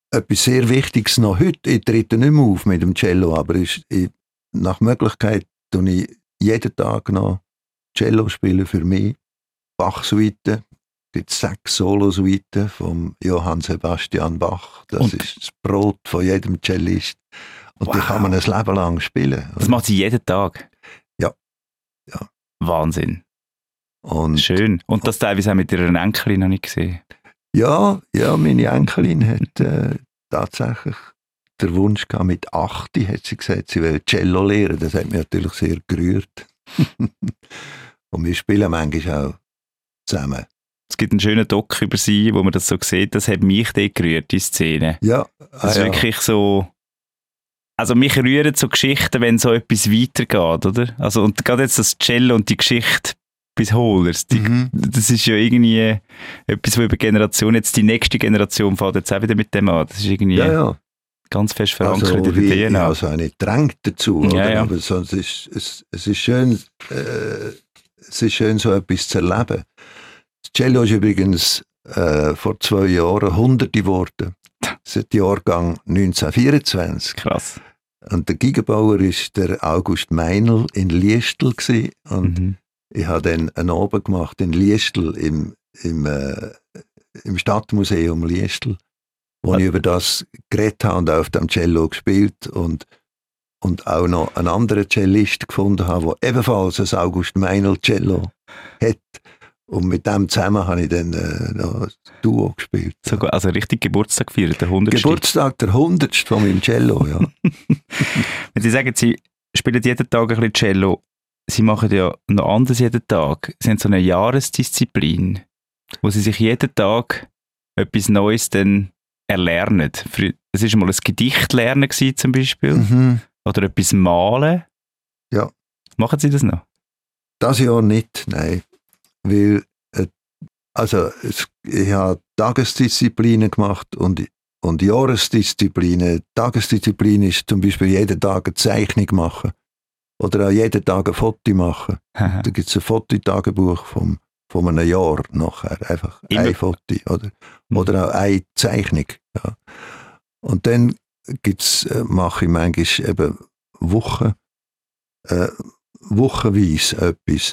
etwas sehr Wichtiges noch heute. Ich trete nicht mehr auf mit dem Cello, aber ich, ich, nach Möglichkeit tue ich jeden Tag noch Cello spielen für mich. Bach-Suiten. Es gibt sechs Solo-Suiten von Johann Sebastian Bach. Das und? ist das Brot von jedem Cellist. Und wow. die kann man ein Leben lang spielen. Das macht sie jeden Tag? Ja. ja. Wahnsinn. Und, schön. Und das teilweise auch mit ihrer Enkelin habe ich gesehen. Ja, ja, meine Enkelin hat äh, tatsächlich den Wunsch gehabt, mit acht hat sie gesagt, sie will Cello lernen. Das hat mich natürlich sehr gerührt. Und wir spielen manchmal auch zusammen. Es gibt einen schönen Doc über sie, wo man das so sieht, das hat mich dort gerührt, die Szene. Ja. Das ist ah, wirklich ja. so... Also mich rühren so Geschichten, wenn so etwas weitergeht, oder? Also und gerade jetzt das Cello und die Geschichte bis Holers, die, mhm. das ist ja irgendwie etwas, wo über Generationen, jetzt die nächste Generation fährt jetzt auch wieder mit dem an. Das ist irgendwie ja, ja. ganz fest verankert also, in der D N A. Also nicht drängt dazu, ja, oder? Ja. Aber sonst ist, es, es ist schön, äh, es ist schön, so etwas zu erleben. Das Cello ist übrigens äh, vor zwei Jahren hunderte geworden. Das ist der Jahrgang neunzehnhundertvierundzwanzig. Krass. Und der Gigenbauer war der August Meinl in Liestel gewesen. Und mhm. ich habe dann einen Abend gemacht in Liestel im, im, äh, im Stadtmuseum Liestel, wo Was? ich über das geredet habe und auf dem Cello gespielt und, und auch noch einen anderen Cellist gefunden habe, der ebenfalls ein August Meinl Cello hat. Und mit dem zusammen habe ich dann äh, noch ein Duo gespielt. So, also richtig Geburtstag gefeiert, der hundertste Geburtstag, der hundertste von meinem Cello, ja. Wenn Sie sagen, Sie spielen jeden Tag ein bisschen Cello, Sie machen ja noch anders jeden Tag. Sie haben so eine Jahresdisziplin, wo Sie sich jeden Tag etwas Neues dann erlernen. Es war mal ein Gedicht lernen gewesen, zum Beispiel. Mhm. Oder etwas malen. Ja. Machen Sie das noch? Das Jahr nicht, nein. Weil, äh, also, es, ich habe Tagesdisziplinen gemacht und, und Jahresdisziplinen. Tagesdisziplin ist zum Beispiel jeden Tag eine Zeichnung machen. Oder auch jeden Tag ein Foto machen. Da gibt es ein Fototagebuch vom, von einem Jahr nachher. Einfach Immer. ein Foto. Oder, mhm. oder auch eine Zeichnung. Ja. Und dann gibt's, äh, mache ich manchmal eben Wochen, äh, wochenweise etwas.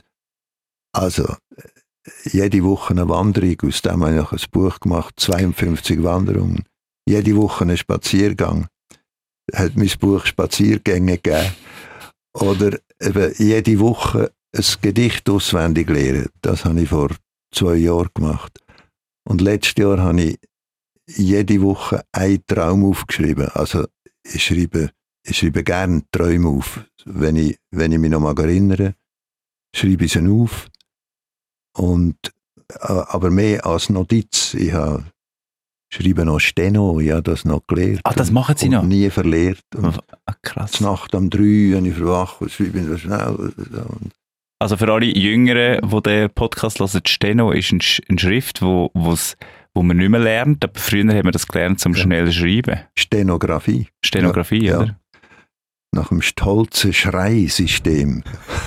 Also, jede Woche eine Wanderung, aus dem habe ich ein Buch gemacht, zweiundfünfzig Wanderungen. Jede Woche ein Spaziergang. Hat mein Buch Spaziergänge gegeben. Oder eben jede Woche ein Gedicht auswendig lernen. Das habe ich vor zwei Jahren gemacht. Und letztes Jahr habe ich jede Woche einen Traum aufgeschrieben. Also, ich schreibe, ich schreibe gerne Träume auf. Wenn ich, wenn ich mich noch mal erinnere, schreibe ich sie auf. Und, aber mehr als Notiz. Ich habe schreibe noch Steno, ich habe das noch gelernt. Ah, das machen Sie noch? Nie verlehrt. Und ah, krass. Nacht um drei, wenn ich verwache, schreibe ich das schnell. Also für alle Jüngeren, die den Podcast hören, Steno ist eine ein Schrift, wo, wo's, wo man nicht mehr lernt, aber früher haben wir das gelernt zum ja. schnell schreiben. Stenografie. Stenografie, ja, oder? Ja. Nach dem stolzen Schreisystem.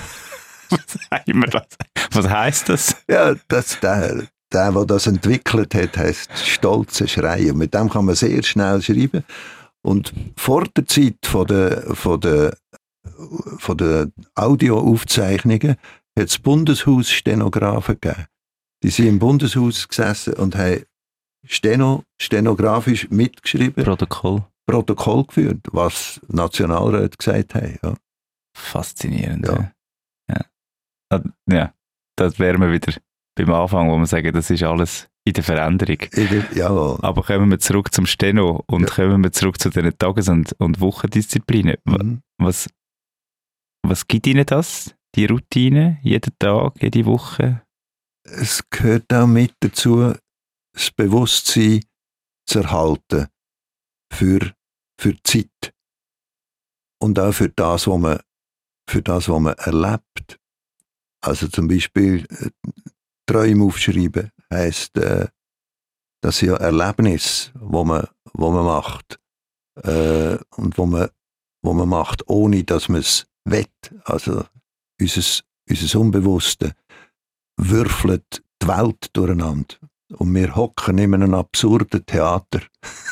Was, Was heisst das? Ja, das, der, der, der das entwickelt hat, heisst stolze Schrei. Und mit dem kann man sehr schnell schreiben. Und vor der Zeit von der, von der, von der Audioaufzeichnungen hat es Bundeshaus-Stenografen gegeben. Die sind im Bundeshaus gesessen und haben Steno, stenografisch mitgeschrieben. Protokoll. Protokoll geführt, was Nationalräte gesagt haben. Ja. Faszinierend. Ja. Ja. ja, das wären wir wieder beim Anfang, wo wir sagen, das ist alles in der Veränderung. In der, jawohl. Aber kommen wir zurück zum Steno und ja. kommen wir zurück zu den Tages- und, und Wochendisziplinen. Mhm. Was, was gibt Ihnen das, die Routine, jeden Tag, jede Woche? Es gehört auch mit dazu, das Bewusstsein zu erhalten für, für die Zeit. Und auch für das, was man, für das, was man erlebt. Also zum Beispiel äh, Träume aufschreiben heisst, äh, das sind ja Erlebnisse, wo man, wo man macht. Äh, und wo man, wo man macht, ohne dass man es will. Also unser, unser Unbewusste würfelt die Welt durcheinander. Und wir hocken in einem absurden Theater.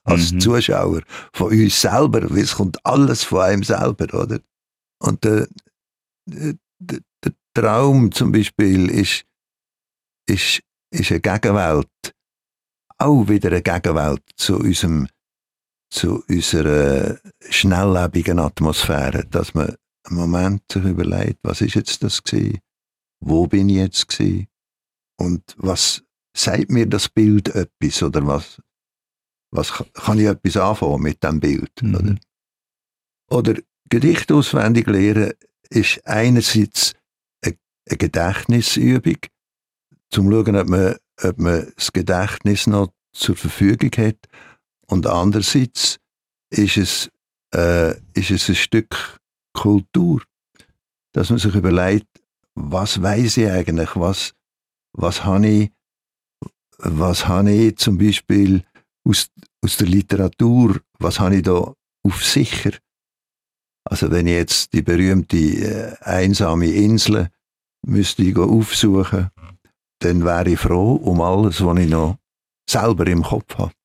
als Mhm. Zuschauer, von uns selber, weil es kommt alles von einem selber, oder? Und der, der, der Traum zum Beispiel ist, ist, ist eine Gegenwelt, auch wieder eine Gegenwelt zu unserem, zu unserer schnelllebigen Atmosphäre, dass man einen Moment sich überlegt, was ist jetzt das gewesen? Wo bin ich jetzt gewesen? Und was sagt mir das Bild etwas? Oder was, was kann ich etwas anfangen mit diesem Bild? Mhm. Oder? Oder Gedicht auswendig lernen ist einerseits eine, eine Gedächtnisübung, zum zu schauen, ob man, ob man das Gedächtnis noch zur Verfügung hat. Und andererseits ist es, äh, ist es ein Stück Kultur, dass man sich überlegt, was weiß ich eigentlich, was, was habe ich, was habe ich zum Beispiel aus, aus der Literatur, was habe ich da auf sicher? Also wenn ich jetzt die berühmte äh, einsame Insel müsste ich aufsuchen, dann wäre ich froh um alles, was ich noch selber im Kopf habe.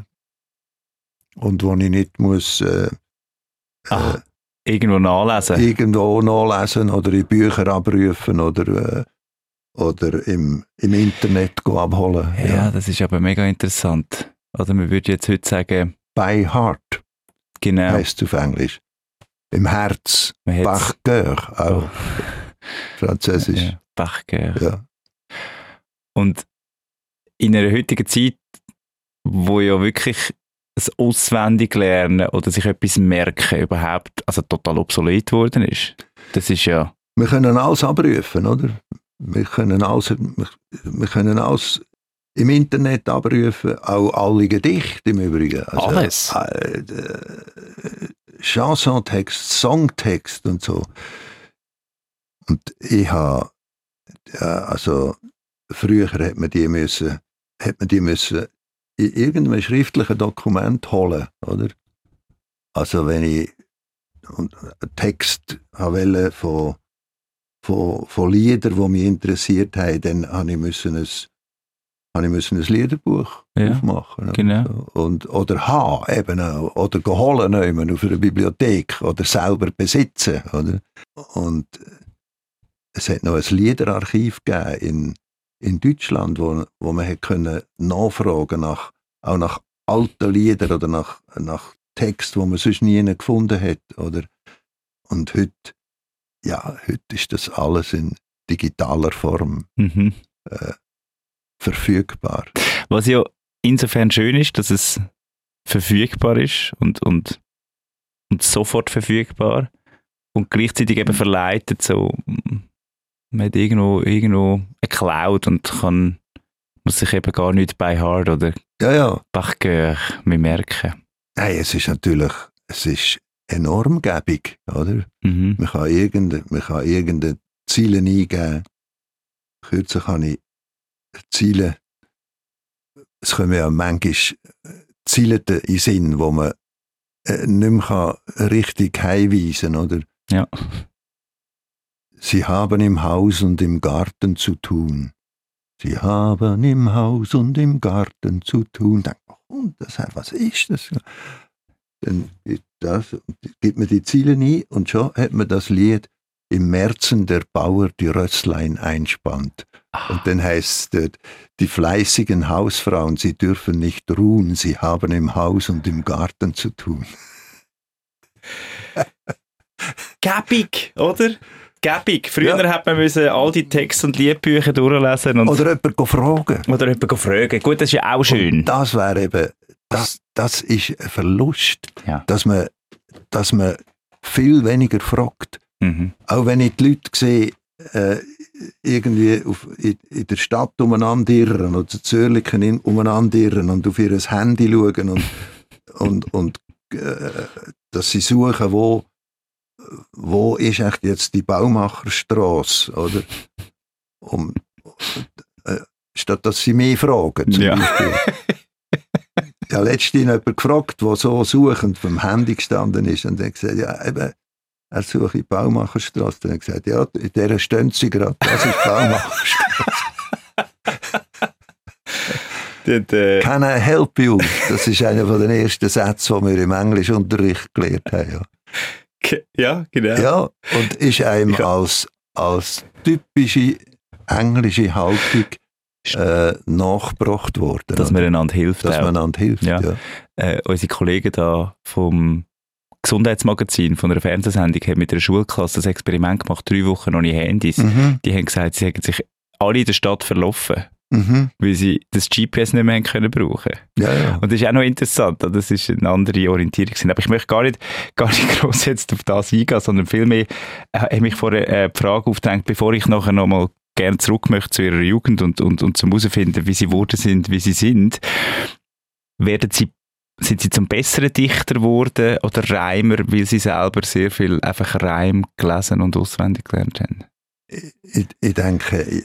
Und wo ich nicht muss äh, Ach, irgendwo nachlesen. irgendwo nachlesen oder in Bücher abrufen oder, äh, oder im, im Internet go abholen. Ja, Ja. das ist aber mega interessant. Oder man würde jetzt heute sagen, By heart genau. heisst es auf Englisch. Im Herz. Man Par hat's- cœur, auch Oh. Französisch. Ja, Bachgär. Ja. Und in einer heutigen Zeit, wo ja wirklich das Auswendiglernen oder sich etwas merken überhaupt also total obsolet geworden ist. Das ist ja... Wir können alles abrufen, oder? Wir können alles, wir, wir können alles im Internet abrufen, auch alle Gedichte im Übrigen. Also, Alles? Äh, äh, Chansontext, Songtext und so. Und ich habe, ja, also früher hat man die müssen, hat man die müssen in irgendeinem schriftlichen Dokument holen, oder? Also wenn ich einen Text wollte von Von, von Liedern, die mich interessiert haben, dann habe ich müssen ein, habe ich müssen ein Liederbuch Ja, aufmachen. genau. So. Und, oder haben, eben auch. Oder holen nehmen auf einer Bibliothek. Oder selber besitzen. Oder? Und es hat noch ein Liederarchiv gegeben in, in Deutschland, wo, wo man hat können nachfragen nach, auch nach alten Liedern oder nach, nach Texten, die man sonst nie gefunden hat. Oder? Und heute Ja, heute ist das alles in digitaler Form Mhm. äh, verfügbar. Was ja insofern schön ist, dass es verfügbar ist und, und, und sofort verfügbar und gleichzeitig eben verleitet, so, man hat irgendwo, irgendwo eine Cloud und kann, muss sich eben gar nicht by heart oder Ja, ja. par cœur mehr merken. Nein, es ist natürlich, es ist enorm gäbig, oder? Mhm. Man kann irgendeine, man kann irgendeine Ziele eingeben. Kürzlich habe ich Ziele, es kommen ja manchmal Ziele in den Sinn, wo man äh, nicht mehr kann richtig heimweisen, oder? Ja. Sie haben im Haus und im Garten zu tun. Sie haben im Haus und im Garten zu tun. Dann, oh, das, was ist das? Dann das, gibt man die Ziele ein und schon hat man das Lied im Märzen der Bauer die Rösslein einspannt. Ah. Und dann heißt es dort, die fleißigen Hausfrauen, sie dürfen nicht ruhen, sie haben im Haus und im Garten zu tun. Gäbig, oder? Gäbig. Früher Ja. hat man müssen all die Texte und Liedbücher durchlesen und Oder jemanden fragen. oder jemanden fragen. Gut, das ist ja auch schön. Und das wäre eben, das, das ist ein Verlust, Ja. dass man, dass man viel weniger fragt. Mhm. Auch wenn ich die Leute sehe, äh, irgendwie auf, in, in der Stadt umeinander irren oder Zürlichen in- umeinander irren und auf ihr Handy schauen und, und, und äh, dass sie suchen, wo, wo ist echt jetzt die Baumacherstrasse, oder? Um, äh, statt dass sie mich fragen, zum Ja. Beispiel. Ich habe letztens jemanden gefragt, der so suchend vom Handy gestanden ist und hat gesagt, ja, eben, er suche die Baumacherstrasse. Dann habe ich gesagt, ja, in dieser stehen sie gerade, das ist die Baumacherstrasse. Und, äh, Can I help you? Das ist einer der ersten Sätze, die wir im Englischunterricht gelernt haben. Ja, ja genau. ja, und ist einem als, als typische englische Haltung äh, nachgebracht worden. Dass man einander hilft. Dass man einander hilft, ja. ja. Äh, unsere Kollegen da vom Gesundheitsmagazin von einer Fernsehsendung haben mit einer Schulklasse das Experiment gemacht, drei Wochen ohne Handys. Mhm. Die haben gesagt, sie hätten sich alle in der Stadt verlaufen, mhm. weil sie das G P S nicht mehr haben können brauchen. Ja, ja. Und das ist auch noch interessant, das ist eine andere Orientierung. Aber ich möchte gar nicht, gar nicht gross jetzt auf das eingehen, sondern vielmehr äh, habe mich vorher äh, die Frage aufgedrängt, bevor ich nachher nochmal gerne zurück möchte zu ihrer Jugend und, und, und zum herausfinden, wie sie geworden sind, wie sie sind. Werden sie Sind sie zum besseren Dichter geworden oder Reimer, weil sie selber sehr viel einfach Reim gelesen und auswendig gelernt haben? Ich, ich denke,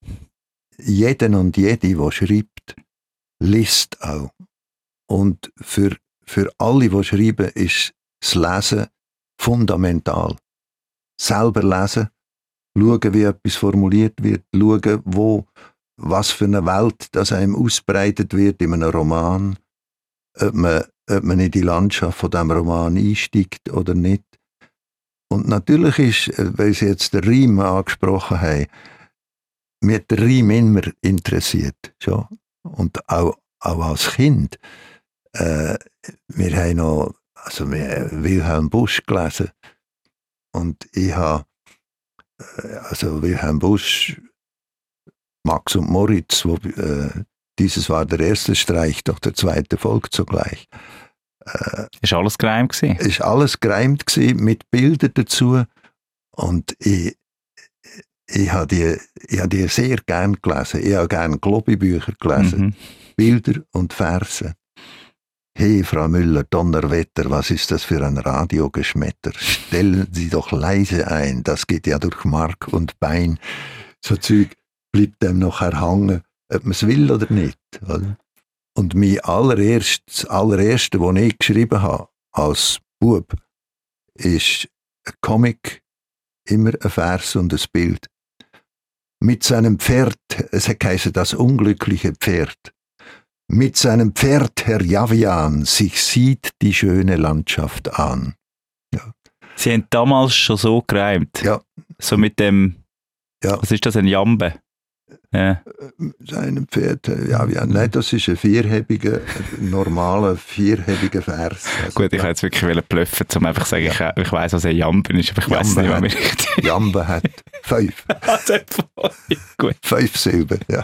jeder und jede, der schreibt, liest auch. Und für, für alle, die schreiben, ist das Lesen fundamental. Selber lesen, schauen, wie etwas formuliert wird, schauen, wo, was für eine Welt das einem ausbreitet wird in einem Roman. Ob man, ob man in die Landschaft von diesem Roman einsteigt oder nicht. Und natürlich ist, weil Sie jetzt den Reim angesprochen haben, mir hat der Reim immer interessiert. Schon. Und auch, auch als Kind. Äh, wir haben noch also wir, Wilhelm Busch gelesen. Und ich habe also Wilhelm Busch, Max und Moritz, wo äh, dieses war der erste Streich, doch der zweite folgt sogleich. Äh, ist alles gereimt gewesen? Ist alles gereimt gewesen, mit Bildern dazu. Und ich, ich habe die, ich habe die sehr gern gelesen. Ich habe gerne Globi-Bücher gelesen. Mhm. Bilder und Verse. Hey, Frau Müller, Donnerwetter, was ist das für ein Radiogeschmetter? Stellen Sie doch leise ein, das geht ja durch Mark und Bein. So Zeug bleibt dem noch erhangen, ob man es will oder nicht. Oder? Und mein allererst, das allererste, was ich geschrieben habe, als Bub, ist ein Comic, immer ein Vers und ein Bild. Mit seinem Pferd, es hat geheißen, das unglückliche Pferd. Mit seinem Pferd, Herr Javian, sich sieht die schöne Landschaft an. Ja. Sie haben damals schon so gereimt? Ja. So mit dem, ja. Was ist das, ein Jambe? Ja. Seinem Pferd, ja, ja, nein, das ist ein vierhebiger, normaler vierhebiger Vers. Also, gut, ich wollte jetzt wirklich bluffen, um einfach zu sagen, ja. ich, ich weiss, was ein Jamben ist, aber ich weiss nicht, was mir richtig. Jambe hat fünf. Gut. Fünf Silben, ja.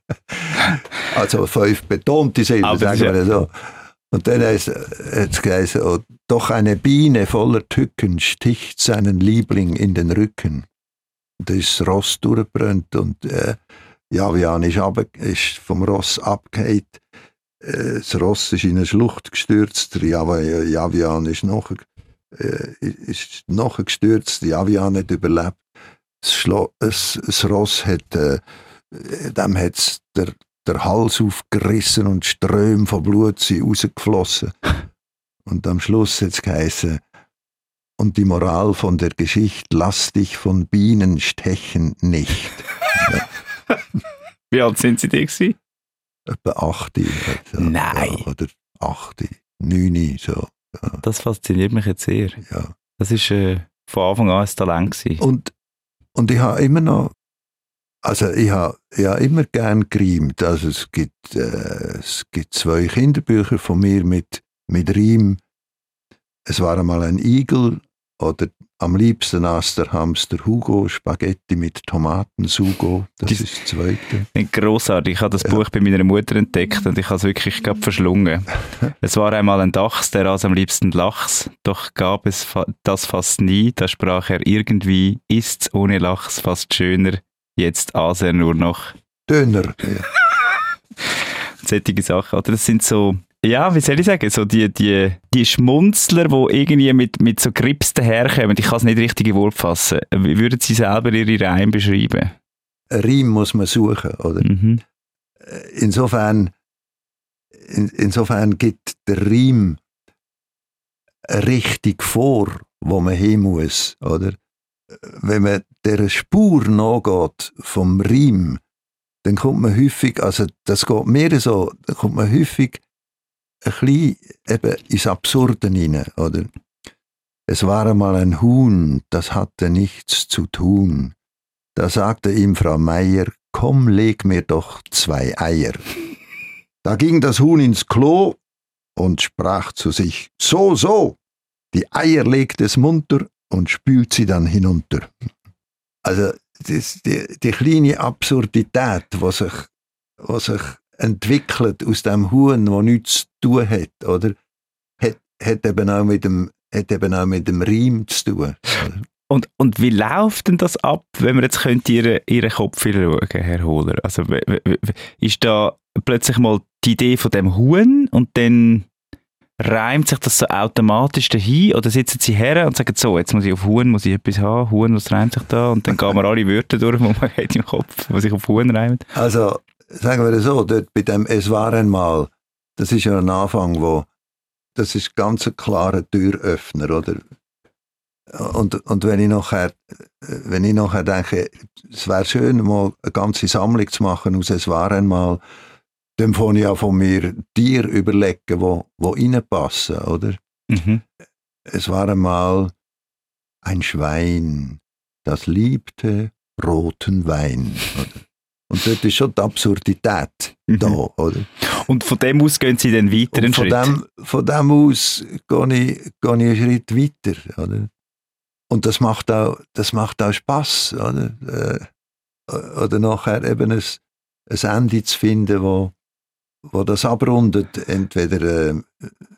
Also fünf betonte Silben, aber sagen wir ja so. Und dann hat es geheißen, oh, doch eine Biene voller Tücken sticht seinen Liebling in den Rücken. Da ist das Ross durchgebrannt und äh, Javian ist, runter, ist vom Ross abgefallen. Äh, das Ross ist in eine Schlucht gestürzt. Javian ist noch, äh, ist noch gestürzt. Javian hat überlebt. Das, Schlo- das, das Ross hat, äh, dem hat der, der Hals aufgerissen und Ströme von Blut sind rausgeflossen. Und am Schluss hat es geheißen, und die Moral von der Geschichte, lass dich von Bienen stechen nicht. Ja. Wie alt sind Sie denn gewesen? Etwa acht. Also, Nein. Ja, oder acht, neun, so. Ja. Das fasziniert mich jetzt sehr. Ja. Das war äh, von Anfang an ein Talent gewesen. Und, und ich habe immer noch, also ich habe ja immer gern gereimt. Also es gibt, äh, es gibt zwei Kinderbücher von mir mit, mit Reim. Es war einmal ein Igel oder am liebsten aß der Hamster Hugo Spaghetti mit Tomatensugo. Das, das ist das Zweite. Grossartig. Ich habe das ja. Buch bei meiner Mutter entdeckt und ich habe es wirklich gerade verschlungen. Es war einmal ein Dachs, der aß am liebsten Lachs, doch gab es fa- das fast nie. Da sprach er irgendwie, ist's ohne Lachs fast schöner, jetzt aß er nur noch Döner. Ja. Solche Sachen. Oder das sind so, ja, wie soll ich sagen, so die, die, die Schmunzler, die irgendwie mit, mit so Grips daherkommen. Ich kann es nicht richtig in Worte fassen. Wie würden Sie selber Ihre Reime beschreiben? Ein Reim muss man suchen, oder? Mhm. Insofern, in, insofern gibt der Reim eine Richtung vor, wo man hin muss, oder? Wenn man dieser Spur nachgeht vom Reim, dann kommt man häufig, also das geht mir so, dann kommt man häufig ein bisschen eben ins Absurde hinein, oder? Es war einmal ein Huhn, das hatte nichts zu tun. Da sagte ihm Frau Meier, komm, leg mir doch zwei Eier. Da ging das Huhn ins Klo und sprach zu sich, so, so, die Eier legt es munter und spült sie dann hinunter. Also das, die, die kleine Absurdität, die sich, die sich entwickelt aus dem Huhn, das nichts zu tun hat, oder? Hat, hat, eben auch mit dem, hat eben auch mit dem Reim zu tun. Und, und wie läuft denn das ab, wenn wir jetzt könnt Ihren, Ihren Kopf schauen, Herr Hohler? Also ist da plötzlich mal die Idee von dem Huhn und dann reimt sich das so automatisch dahin oder sitzen Sie her und sagen so, jetzt muss ich auf Huhn, muss ich etwas haben, Huhn, was reimt sich da? Und dann gehen wir alle Wörter durch, die man hat im Kopf, die sich auf Huhn reimen. Also sagen wir so, dort bei dem «Es war einmal», das ist ja ein Anfang, wo das ist ganz ein klarer Türöffner, oder? Und, und wenn ich nachher, wenn ich nachher denke, es wäre schön, mal eine ganze Sammlung zu machen aus «Es war einmal», dann fange ich auch von mir Tiere überlegen, die wo, wo reinpassen, oder? Mhm. Es war einmal ein Schwein, das liebte roten Wein, oder? Und dort ist schon die Absurdität mhm. da, oder? Und von dem aus gehen Sie dann weiter einen von Schritt? Dem, von dem aus gehe ich, gehe ich einen Schritt weiter, oder? Und das macht auch, das macht auch Spass, oder? Äh, oder nachher eben ein, ein Ende zu finden, wo, wo das abrundet, entweder äh,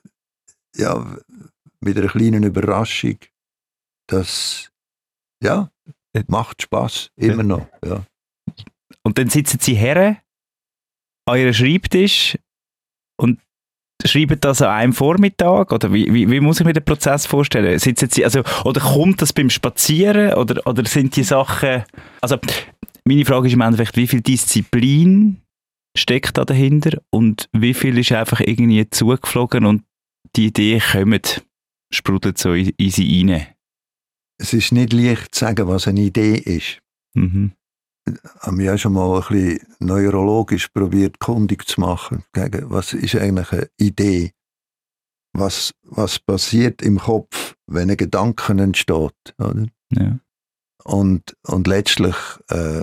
ja, mit einer kleinen Überraschung. Das ja, macht Spass, immer noch. Ja. Und dann sitzen Sie her an Ihrem Schreibtisch und schreiben das an einem Vormittag? Oder wie, wie, wie muss ich mir den Prozess vorstellen? Sitzen Sie, also, oder kommt das beim Spazieren? Oder, oder sind die Sachen... Also, meine Frage ist im Endeffekt, wie viel Disziplin steckt da dahinter und wie viel ist einfach irgendwie zugeflogen und die Idee kommt, sprudelt so in, in sie rein? Es ist nicht leicht zu sagen, was eine Idee ist. Mhm. Ich habe ja schon mal ein bisschen neurologisch probiert, kundig zu machen. Was ist eigentlich eine Idee? Was, was passiert im Kopf, wenn ein Gedanke entsteht? Oder? Ja. Und, und letztlich äh,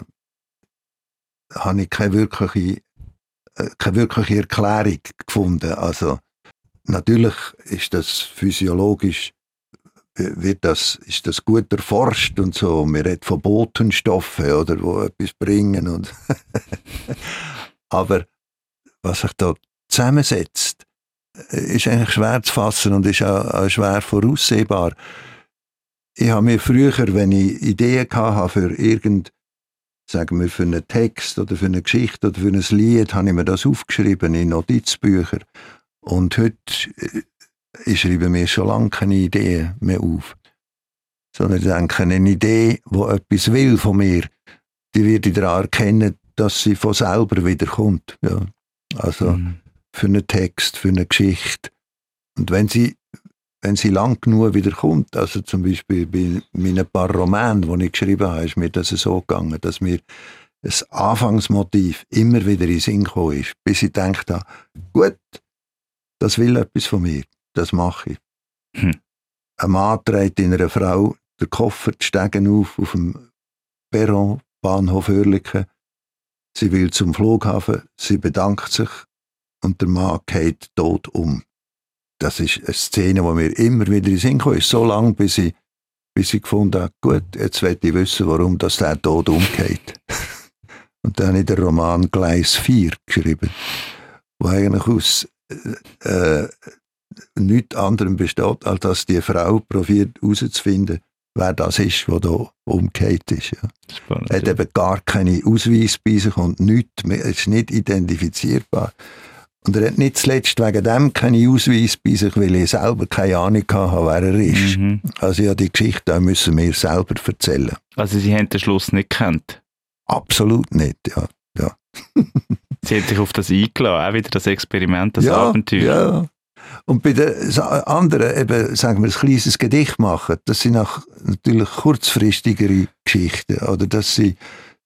habe ich keine wirkliche, äh, keine wirkliche Erklärung gefunden. Also, natürlich ist das physiologisch, wird das, ist das gut erforscht und so. Man redet von Botenstoffen, oder, die etwas bringen. Und aber was sich da zusammensetzt, ist eigentlich schwer zu fassen und ist auch, auch schwer voraussehbar. Ich habe mir früher, wenn ich Ideen hatte für irgend, sagen wir, für einen Text oder für eine Geschichte oder für ein Lied, habe ich mir das aufgeschrieben in Notizbücher. Und heute ich schreibe mir schon lange keine Ideen mehr auf. Sondern ich denke, eine Idee, die etwas will von mir, die werde ich daran erkennen, dass sie von selber wieder kommt. Ja. Also mhm. für einen Text, für eine Geschichte. Und wenn sie, wenn sie lang genug wieder kommt, also zum Beispiel bei meinen paar Romanen, die ich geschrieben habe, ist mir das so gegangen, dass mir das Anfangsmotiv immer wieder in den Sinn gekommen ist, bis ich gedacht habe, gut, das will etwas von mir. Das mache ich. Hm. Ein Mann trägt in einer Frau den Koffer, die Stegen auf, auf dem Perron, Bahnhof Oerlikon. Sie will zum Flughafen, sie bedankt sich und der Mann geht tot um. Das ist eine Szene, die mir immer wieder in den Sinn kam. So lange, bis ich, bis ich gefunden habe, gut, jetzt will ich wissen, warum das der tot umgeht. Und dann habe ich den Roman Gleis vier geschrieben, wo eigentlich aus äh, nichts anderem besteht, als dass die Frau probiert herauszufinden, wer das ist, der da umgekehrt ist. Ja. Spannend, er hat ja. eben gar keine Ausweis bei sich und nichts, es ist nicht identifizierbar. Und er hat nicht zuletzt wegen dem keine Ausweis bei sich, weil ich selber keine Ahnung hatte, wer er ist. Mhm. Also ja, die Geschichte müssen wir selber erzählen. Also Sie haben den Schluss nicht gekannt? Absolut nicht, ja. ja. Sie haben sich auf das eingeladen, auch wieder das Experiment, das ja, Abenteuer. Ja. Und bei den anderen, eben, sagen wir, ein kleines Gedicht machen, das sind auch natürlich kurzfristigere Geschichten. Oder das sind,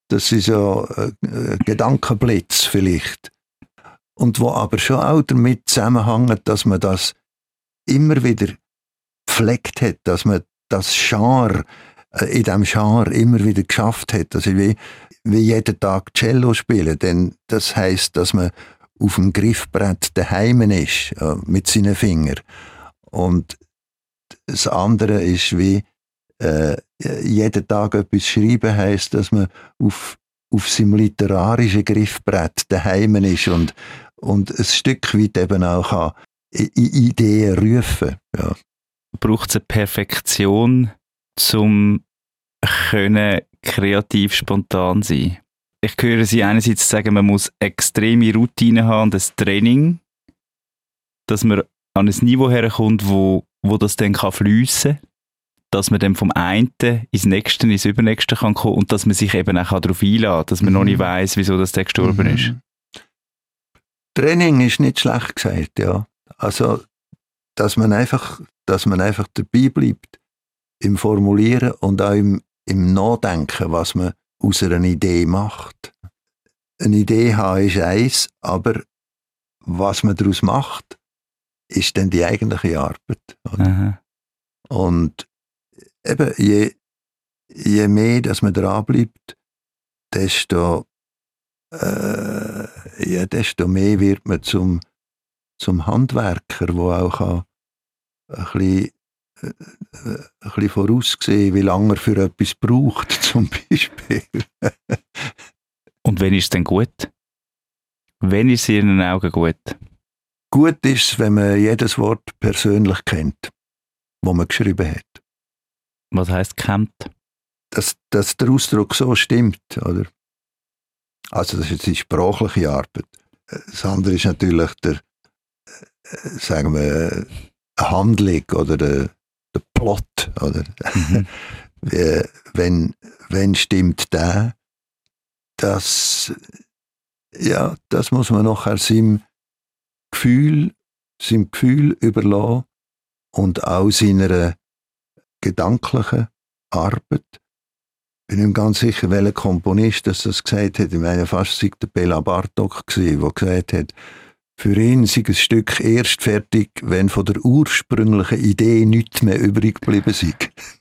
Das ist so ein Gedankenblitz vielleicht. Und wo aber schon auch damit zusammenhängt, dass man das immer wieder gepflegt hat, dass man das Genre, in diesem Genre immer wieder geschafft hat. Also wie, wie jeden Tag Cello spielen, denn das heisst, dass man auf dem Griffbrett daheim ist, ja, mit seinen Fingern. Und das andere ist wie äh, jeden Tag etwas schreiben heisst, dass man auf, auf seinem literarischen Griffbrett daheim ist und, und ein Stück weit eben auch kann Ideen rufen. Ja. Braucht es eine Perfektion, um können kreativ spontan sein? Ich höre Sie einerseits sagen, man muss extreme Routine haben und das Training, dass man an ein Niveau herkommt, wo, wo das dann kann fliessen kann, dass man dann vom einen ins nächste, ins übernächste kann kommen und dass man sich eben auch darauf einladen kann, dass man mhm. noch nicht weiss, wieso das der gestorben mhm. ist. Training ist nicht schlecht gesagt, ja. Also, dass man einfach, dass man einfach dabei bleibt im Formulieren und auch im, im Nachdenken, was man aus einer Idee macht. Eine Idee haben ist eins, aber was man daraus macht, ist dann die eigentliche Arbeit. Oder? Und eben, je, je mehr dass man dran bleibt, desto, äh, ja, desto mehr wird man zum, zum Handwerker, der auch kann ein bisschen ein bisschen voraussehen, wie lange er für etwas braucht, zum Beispiel. Und wann ist es denn gut? Wann ist es in Ihren Augen gut? Gut ist es, wenn man jedes Wort persönlich kennt, das man geschrieben hat. Was heisst kennt? Dass, dass der Ausdruck so stimmt, oder? Also das ist jetzt die sprachliche Arbeit. Das andere ist natürlich der, sagen wir, eine Handlung oder der der Plot, oder? Mhm. wenn, wenn stimmt der, das, ja, das muss man nachher seinem Gefühl, seinem Gefühl überlassen und auch seiner gedanklichen Arbeit. Ich bin nicht ganz sicher, welcher Komponist das, das gesagt hat. Ich meine, fast sei der Bela Bartok gewesen, der gesagt hat, für ihn sei ein Stück erst fertig, wenn von der ursprünglichen Idee nichts mehr übrig geblieben sei.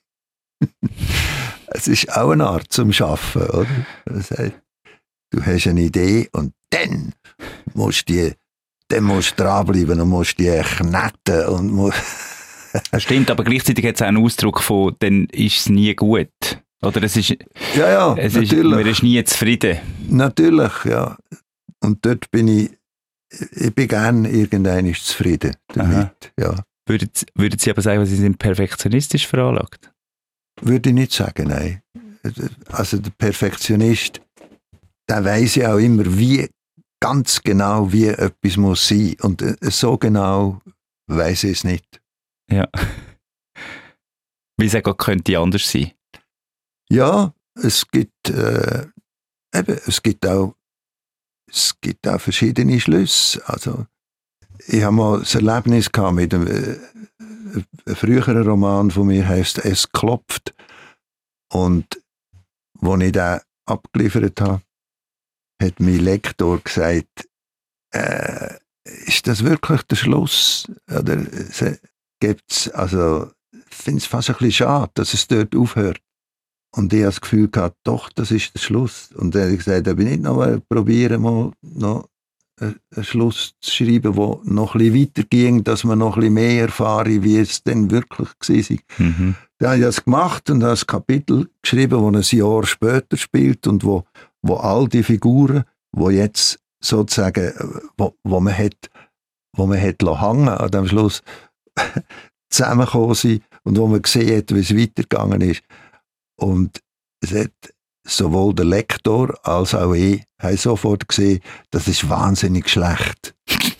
Es ist auch eine Art zum Schaffen, oder? Das heißt, du hast eine Idee und dann musst du dann musst du dranbleiben und musst die kneten und musst das stimmt, aber gleichzeitig hat es auch einen Ausdruck von, dann ist es nie gut. Oder es ist, ja, ja, es natürlich. Ist, man ist nie zufrieden. Natürlich, ja. Und dort bin ich Ich bin gerne irgendwann zufrieden damit. Ja. Würden, würden Sie aber sagen, Sie sind perfektionistisch veranlagt? Würde ich nicht sagen, nein. Also der Perfektionist, der weiss ja auch immer, wie ganz genau, wie etwas muss sein. Und so genau weiss ich es nicht. Ja. Wie sagen, könnte anders sein? Ja, es gibt, äh, eben, es gibt auch Es gibt auch verschiedene Schlüsse. Also, ich habe mal ein Erlebnis gehabt mit einem, äh, ein früherer Roman von mir, heisst «Es klopft». Und als ich den abgeliefert habe, hat mein Lektor gesagt, äh, ist das wirklich der Schluss? Oder gibt's, also, ich finde es fast ein bisschen schade, dass es dort aufhört. Und ich hatte das Gefühl gehabt, doch, das ist der Schluss. Und er hat gesagt, ich will nicht noch probieren, mal noch einen Schluss zu schreiben, der noch ein bisschen weiter ging, dass man noch ein bisschen mehr erfahre, wie es denn wirklich war. Mhm. Dann habe ich das gemacht und habe ein Kapitel geschrieben, das ein Jahr später spielt und wo, wo all die Figuren, die jetzt sozusagen, wo, wo man hat, wo man hat hängen an dem Schluss, zusammengekommen sind und wo man gesehen hat, wie es weitergegangen ist. Und es hat sowohl der Lektor als auch ich haben sofort gesehen, das ist wahnsinnig schlecht.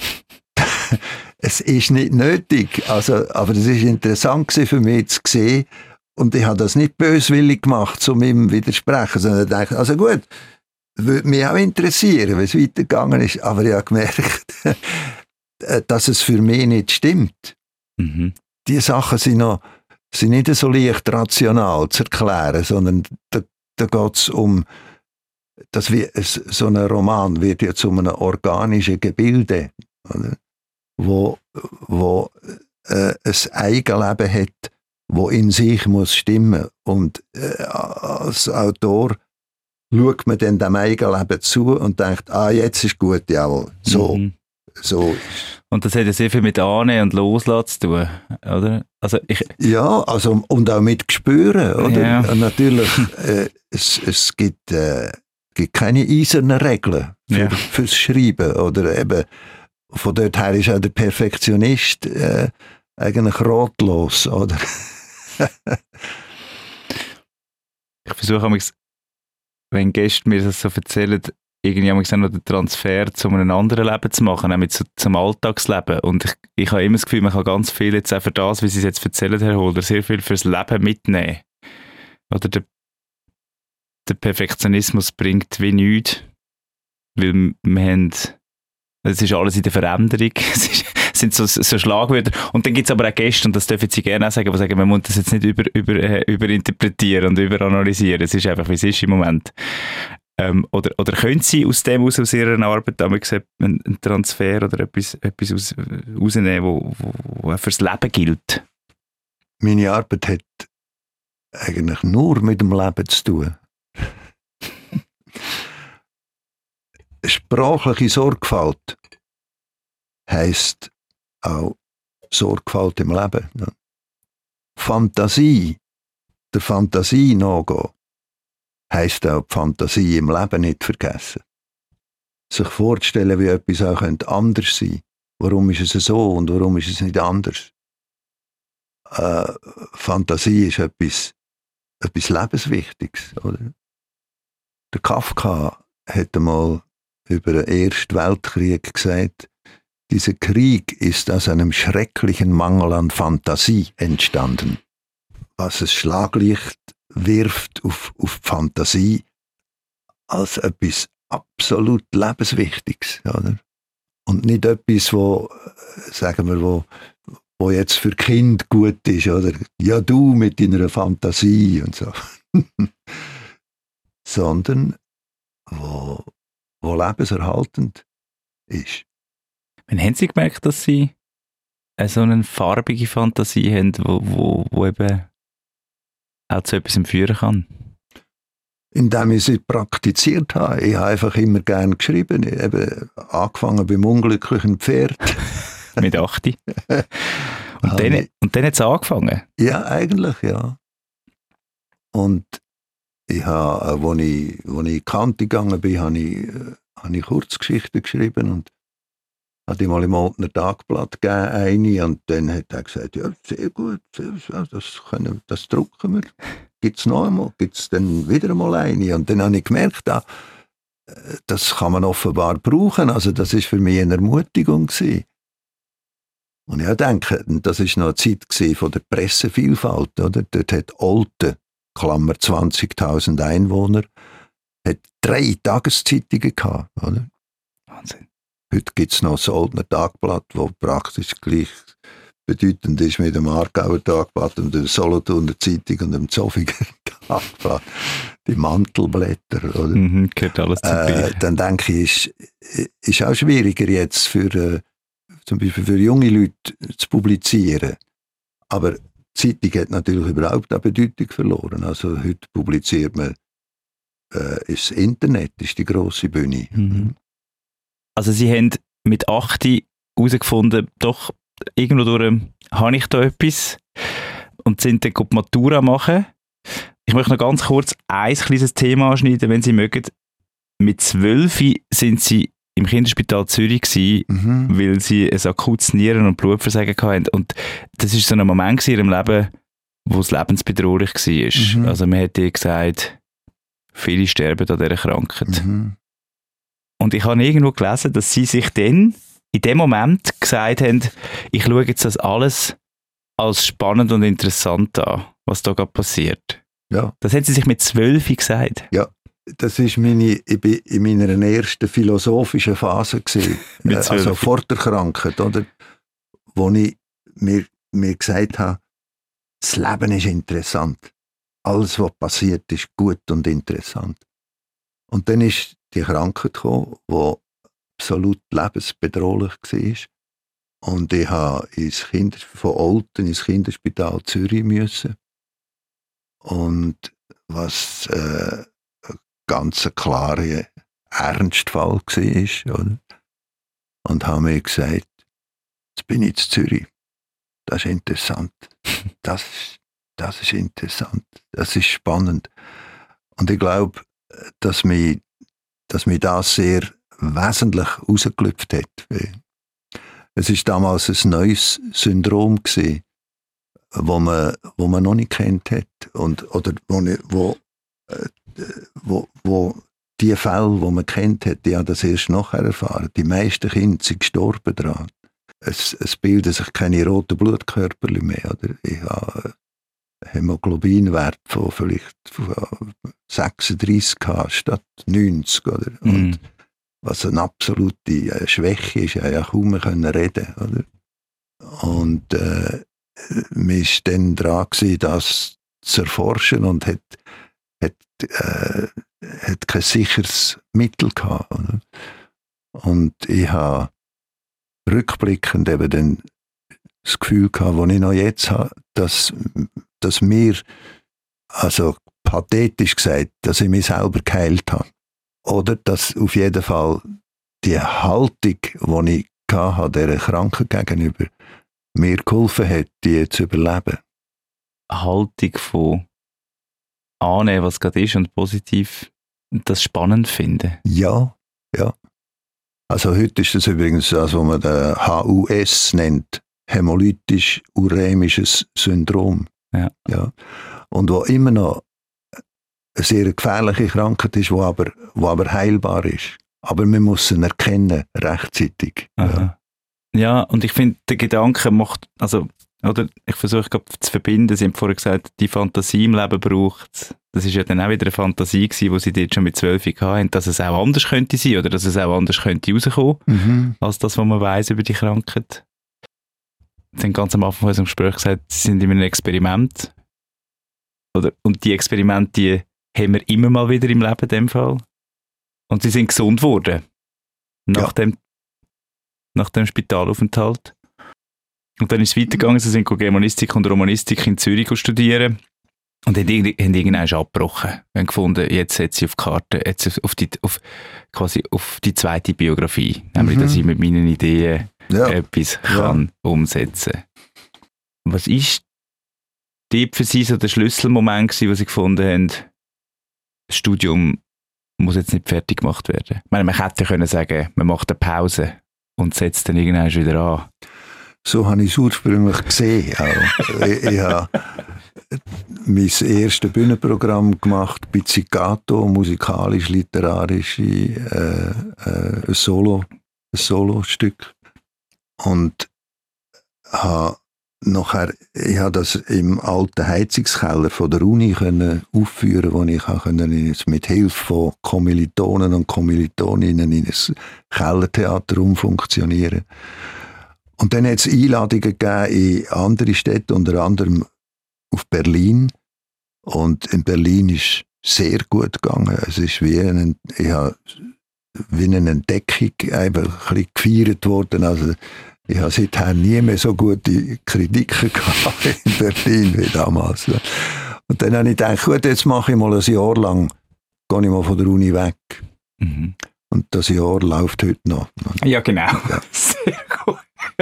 Es ist nicht nötig, also, aber es ist interessant für mich zu sehen und ich habe das nicht böswillig gemacht, um ihm widersprechen, sondern ich dachte, also gut, würde mich auch interessieren, wie es weitergegangen ist, aber ich habe gemerkt, dass es für mich nicht stimmt. Mhm. Die Sachen sind noch sind nicht so leicht rational zu erklären, sondern da, da geht es um, das wie, so ein Roman wird ja zu einem organischen Gebilde, oder? wo, wo äh, ein Eigenleben hat, wo in sich muss stimmen. Und äh, als Autor schaut man dann dem Eigenleben zu und denkt, ah, jetzt ist gut, jawohl, so. Mhm. so. Und das hat ja sehr viel mit Annehmen und Loslassen zu tun, oder? Also ich ja, also, und auch mit Gespüren, oder? Ja. Und natürlich, äh, es, es gibt, äh, gibt keine eisernen Regeln für, Ja. fürs Schreiben, oder eben, von dort her ist auch der Perfektionist äh, eigentlich ratlos, oder? Ich versuche manchmal, wenn Gäste mir das so erzählen, irgendwie manchmal noch den Transfer zu einem anderen Leben zu machen, nämlich zu, zum Alltagsleben. Und ich, ich habe immer das Gefühl, man kann ganz viel jetzt auch für das, wie Sie es jetzt erzählen, Herr Holder, sehr viel fürs Leben mitnehmen. Oder der, der Perfektionismus bringt wie nichts, weil wir haben, es ist alles in der Veränderung, es ist, sind so, so Schlagwörter. Und dann gibt es aber auch Gäste, und das dürfen Sie gerne auch sagen, die sagen, man muss das jetzt nicht über, über, äh, überinterpretieren und überanalysieren. Es ist einfach, wie es ist im Moment. Ähm, oder, oder können Sie aus dem aus, aus Ihrer Arbeit einen, einen Transfer oder etwas, etwas aus, rausnehmen, wo, wo, wo fürs Leben gilt? Meine Arbeit hat eigentlich nur mit dem Leben zu tun. Sprachliche Sorgfalt heisst auch Sorgfalt im Leben. Ja. Fantasie, der Fantasie nachgehen, heisst auch die Fantasie im Leben nicht vergessen. Sich vorzustellen, wie etwas auch anders sein könnte. Warum ist es so und warum ist es nicht anders? Äh, Fantasie ist etwas, etwas Lebenswichtiges. Oder? Der Kafka hat einmal über den Ersten Weltkrieg gesagt, dieser Krieg ist aus einem schrecklichen Mangel an Fantasie entstanden. Was ein Schlaglicht wirft auf, auf die Fantasie als etwas absolut Lebenswichtiges. Oder? Und nicht etwas, wo, sagen wir, wo, wo jetzt für Kind gut ist. Oder? Ja, du mit deiner Fantasie und so. Sondern wo, wo lebenserhaltend ist. Wann haben Sie gemerkt, dass Sie so eine farbige Fantasie haben, wo, wo, wo eben auch zu etwas führen kann? Indem ich sie praktiziert habe. Ich habe einfach immer gerne geschrieben. Ich habe angefangen beim unglücklichen Pferd. Mit acht. Und dann, und dann hat es angefangen? Ja, eigentlich, ja. Und ich habe, als ich, als ich in die Kante gegangen bin, habe ich, habe ich Kurzgeschichten geschrieben und hatte ich mal im Oldner Tagblatt gegeben, eine, und dann hat er gesagt, ja, sehr gut, das, können, das drucken wir. Gibt es noch einmal, gibt es dann wieder einmal eine? Und dann habe ich gemerkt, ah, das kann man offenbar brauchen, also das war für mich eine Ermutigung gewesen. Und ich denke, das war noch eine Zeit von der Pressevielfalt, oder? Dort hat Olten, Klammer zwanzigtausend Einwohner, hat drei Tageszeitungen gehabt, oder? Wahnsinn. Heute gibt es noch das Oldner Tagblatt, das praktisch gleich bedeutend ist mit dem Aargauer Tagblatt und der Solothurner Zeitung und dem Zofiger Tagblatt. Die Mantelblätter, oder? Mhm, gehört alles zu äh, Dann denke ich, ist, ist auch schwieriger jetzt für, äh, zum Beispiel für junge Leute zu publizieren. Aber die Zeitung hat natürlich überhaupt eine Bedeutung verloren. Also heute publiziert man, äh, ist das Internet ist die grosse Bühne. Mhm. Also Sie haben mit acht herausgefunden, doch, irgendwo durch habe ich da etwas, und sind dann die Matura machen. Ich möchte noch ganz kurz ein kleines Thema anschneiden, wenn Sie mögen. Mit zwölf sind Sie im Kinderspital Zürich gewesen, mhm. weil Sie ein akutes Nieren- und Blutversagen hatten. Und das war so ein Moment in Ihrem Leben, wo es lebensbedrohlich war. Mhm. Also man hat dir gesagt, viele sterben an dieser Krankheit. Mhm. Und ich habe irgendwo gelesen, dass Sie sich dann in dem Moment gesagt haben, ich schaue jetzt das alles als spannend und interessant an, was da gerade passiert. Ja. Das haben Sie sich mit zwölf gesagt? Ja, das war meine, ich bin in meiner ersten philosophischen Phase gewesen, mit zwölf. Also vor der Krankheit, oder? Wo ich mir, mir gesagt habe, das Leben ist interessant. Alles, was passiert, ist gut und interessant. Und dann ist die Krankheit gekommen, die absolut lebensbedrohlich war. Und ich habe ins Kinder, von Olten ins Kinderspital Zürich müssen. Und was äh, ein ganz klarer Ernstfall war. Oder? Und habe mir gesagt, jetzt bin ich in Zürich. Das ist interessant. Das, das ist interessant. Das ist spannend. Und ich glaube, dass mich, dass mich das sehr wesentlich rausgelüpft hat. Es war damals ein neues Syndrom gewesen, wo man, wo man noch nicht kennt hat. Und, oder wo, wo, wo, wo die Fälle, die man kennt hat, die haben das erst nachher erfahren. Die meisten Kinder sind gestorben daran. Es, es bilden sich keine roten Blutkörper mehr. Oder? Ich habe einen Hämoglobinwert von vielleicht von sechsunddreissig statt neunzig. Oder? Mm. Und was eine absolute Schwäche ist, ja kaum mehr reden können. Und äh, man war dann dran gewesen, das zu erforschen und hat, hat, äh, hat kein sicheres Mittel gehabt. Oder? Und ich habe rückblickend eben dann das Gefühl gehabt, das ich noch jetzt habe, dass, dass mir, also pathetisch gesagt, dass ich mich selber geheilt habe. Oder dass auf jeden Fall die Haltung, die ich hatte, dieser Krankheit gegenüber, mir geholfen hat, die zu überleben. Eine Haltung von annehmen, was gerade ist und positiv das spannend finden. Ja, ja. Also heute ist das übrigens das, was man den H U S nennt, hämolytisch-urämisches Syndrom. Ja. Ja. Und wo immer noch eine sehr gefährliche Krankheit ist, die aber, wo aber heilbar ist. Aber man muss sie erkennen, rechtzeitig. Ja. Ja, und ich finde, der Gedanke macht, also, oder ich versuche gerade zu verbinden, Sie haben vorher gesagt, die Fantasie im Leben braucht, das ist ja dann auch wieder eine Fantasie gewesen, die Sie dort schon mit zwölf hatten, dass es auch anders könnte sein oder dass es auch anders könnte rauskommen, mhm. als das, was man weiss über die Krankheit. Sie haben ganz am Anfang von unserem Gespräch gesagt, Sie sind in einem Experiment. Oder, und die Experimente, die haben wir immer mal wieder im Leben in dem Fall. Und Sie sind gesund geworden. Nach, ja. dem, nach dem Spitalaufenthalt. Und dann ist es weitergegangen, Sie sind Germanistik und Romanistik in Zürich studieren. Und haben, haben irgendwann abgebrochen. Wir haben gefunden, jetzt setze ich auf die Karte, jetzt auf die, auf, quasi auf die zweite Biografie. Mhm. Nämlich, dass ich mit meinen Ideen ja. etwas kann ja. umsetzen. Was ist dort für Sie so der Schlüsselmoment gewesen, wo Sie gefunden haben, das Studium muss jetzt nicht fertig gemacht werden? Ich meine, man hätte können sagen, man macht eine Pause und setzt dann irgendwann wieder an. So habe ich es ursprünglich gesehen. Auch. ich, ich habe mein erstes Bühnenprogramm gemacht, Pizzicato, musikalisch-literarische äh, äh, ein Solo, ein Solostück. Und habe nachher, ich habe das im alten Heizungskeller von der Uni können aufführen, wo ich können, mit Hilfe von Kommilitonen und Kommilitoninnen in ein Kellertheater umfunktionieren. Und dann hat es Einladungen gegeben in andere Städte, unter anderem auf Berlin. Und in Berlin ist es sehr gut gegangen. Es ist wie eine, ich habe, wie eine Entdeckung einfach ein bisschen gefeiert worden. Also, ich habe seither nie mehr so gute Kritiken gehabt in Berlin wie damals. Und dann habe ich gedacht, gut, jetzt mache ich mal ein Jahr lang, gehe ich mal von der Uni weg. Mhm. Und das Jahr läuft heute noch. Ja, genau. Ja. Sehr gut.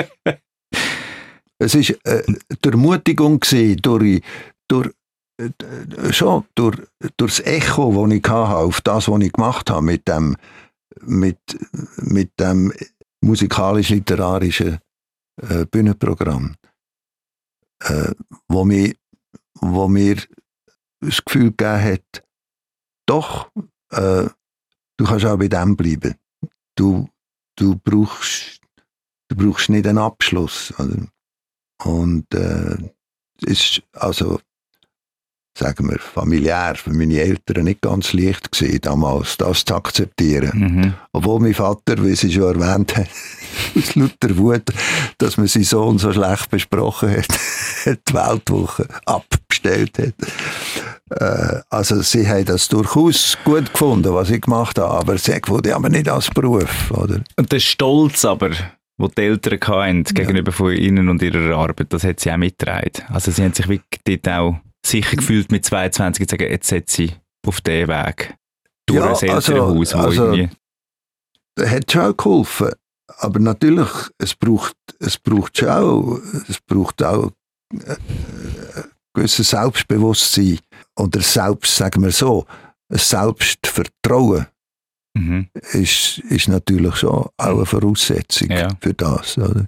Es war äh, die Ermutigung gewesen, durch, durch, äh, schon durch, durch das Echo, das ich hatte, auf das, was ich gemacht habe, mit dem, mit, mit dem musikalisch-literarischen äh, Bühnenprogramm, äh, wo, mir, wo mir das Gefühl gegeben hat, doch, äh, du kannst auch bei dem bleiben. Du, du, brauchst, du brauchst nicht einen Abschluss. Oder? Und äh, es ist also, sagen wir, familiär für meine Eltern nicht ganz leicht gewesen, damals das zu akzeptieren. Mhm. Obwohl mein Vater, wie Sie schon erwähnt haben, aus lauter Wut, dass man seinen Sohn so schlecht besprochen hat, hat die Weltwoche abbestellt. gestellt hat. Äh, also sie haben das durchaus gut gefunden, was ich gemacht habe, aber sie wurde aber nicht als Beruf. Oder? Und der Stolz aber, den die Eltern hatten, gegenüber ja. von ihnen und ihrer Arbeit, das hat sie auch mitgetragen. Also sie haben sich wirklich dort auch sicher gefühlt mit zweiundzwanzig zu sagen, jetzt setze sie auf diesen Weg. Durch ja, ein Elternhaus, also, wo also, irgendwie... Das hat schon geholfen. Aber natürlich, es braucht, es braucht schon auch, es braucht auch ein gewisses Selbstbewusstsein oder Selbst, sagen wir so, ein Selbstvertrauen mhm. ist, ist natürlich schon auch eine Voraussetzung ja. für das. Oder?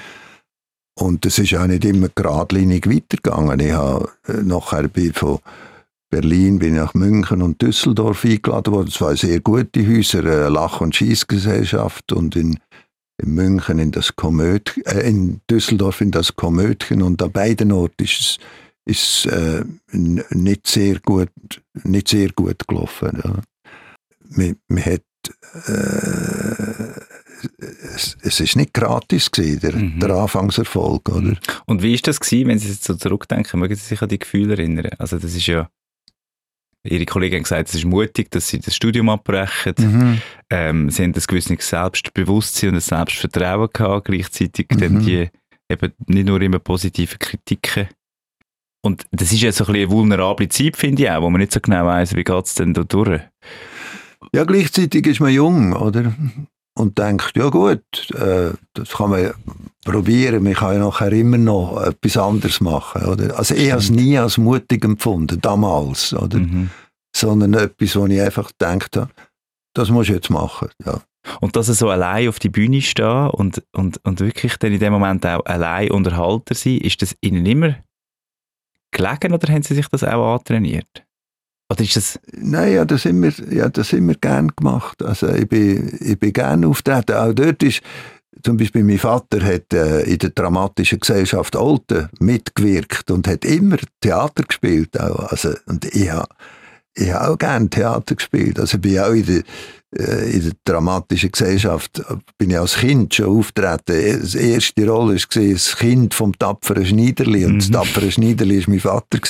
Und es ist auch nicht immer geradlinig weitergegangen. Ich habe nachher bin von Berlin bin ich nach München und Düsseldorf eingeladen worden. Das waren sehr gute Häuser, eine Lach- und Schiessgesellschaft und in in München in das Komödchen, äh, in Düsseldorf in das Komödchen und an beiden Orten ist es äh, nicht sehr gut, nicht sehr gut gelaufen. Ja. Man, man hat, äh, es, es ist nicht gratis gewesen, der, mhm. der Anfangserfolg, oder? Und wie ist das gewesen, wenn Sie jetzt so zurückdenken? Mögen Sie sich an die Gefühle erinnern? Also das ist ja Ihre Kollegen haben gesagt, es ist mutig, dass sie das Studium abbrechen. Mhm. Ähm, sie haben ein gewisses Selbstbewusstsein und ein Selbstvertrauen gehabt, gleichzeitig mhm. dann die eben nicht nur immer positive Kritiken. Und das ist ja so ein bisschen eine vulnerable Zeit, finde ich auch, wo man nicht so genau weiss, wie geht es denn da durch. Ja, gleichzeitig ist man jung, oder? Und denkt, ja gut, äh, das kann man probieren, man kann ja nachher immer noch etwas anderes machen. Oder? Also ich habe es nie als mutig empfunden, damals, oder? Mhm. Sondern etwas, wo ich einfach gedacht habe, das musst du jetzt machen. Ja. Und dass er so allein auf die Bühne stehen und, und, und wirklich dann in dem Moment auch allein Unterhalter sein, ist das Ihnen immer gelegen oder haben Sie sich das auch antrainiert? Oder ist das... Nein, ja, das haben wir, ja, das haben wir gerne gemacht. Also ich bin, ich bin gerne auftreten. Auch dort ist, zum Beispiel mein Vater hat äh, in der dramatischen Gesellschaft Olten mitgewirkt und hat immer Theater gespielt. Auch. Also, und ich habe ich hab auch gerne Theater gespielt. Also ich bin auch in der, äh, in der dramatischen Gesellschaft bin ich als Kind schon auftreten. Die erste Rolle war das Kind vom tapferen Schneiderli und mhm. das tapfere Schneiderli war mein Vater.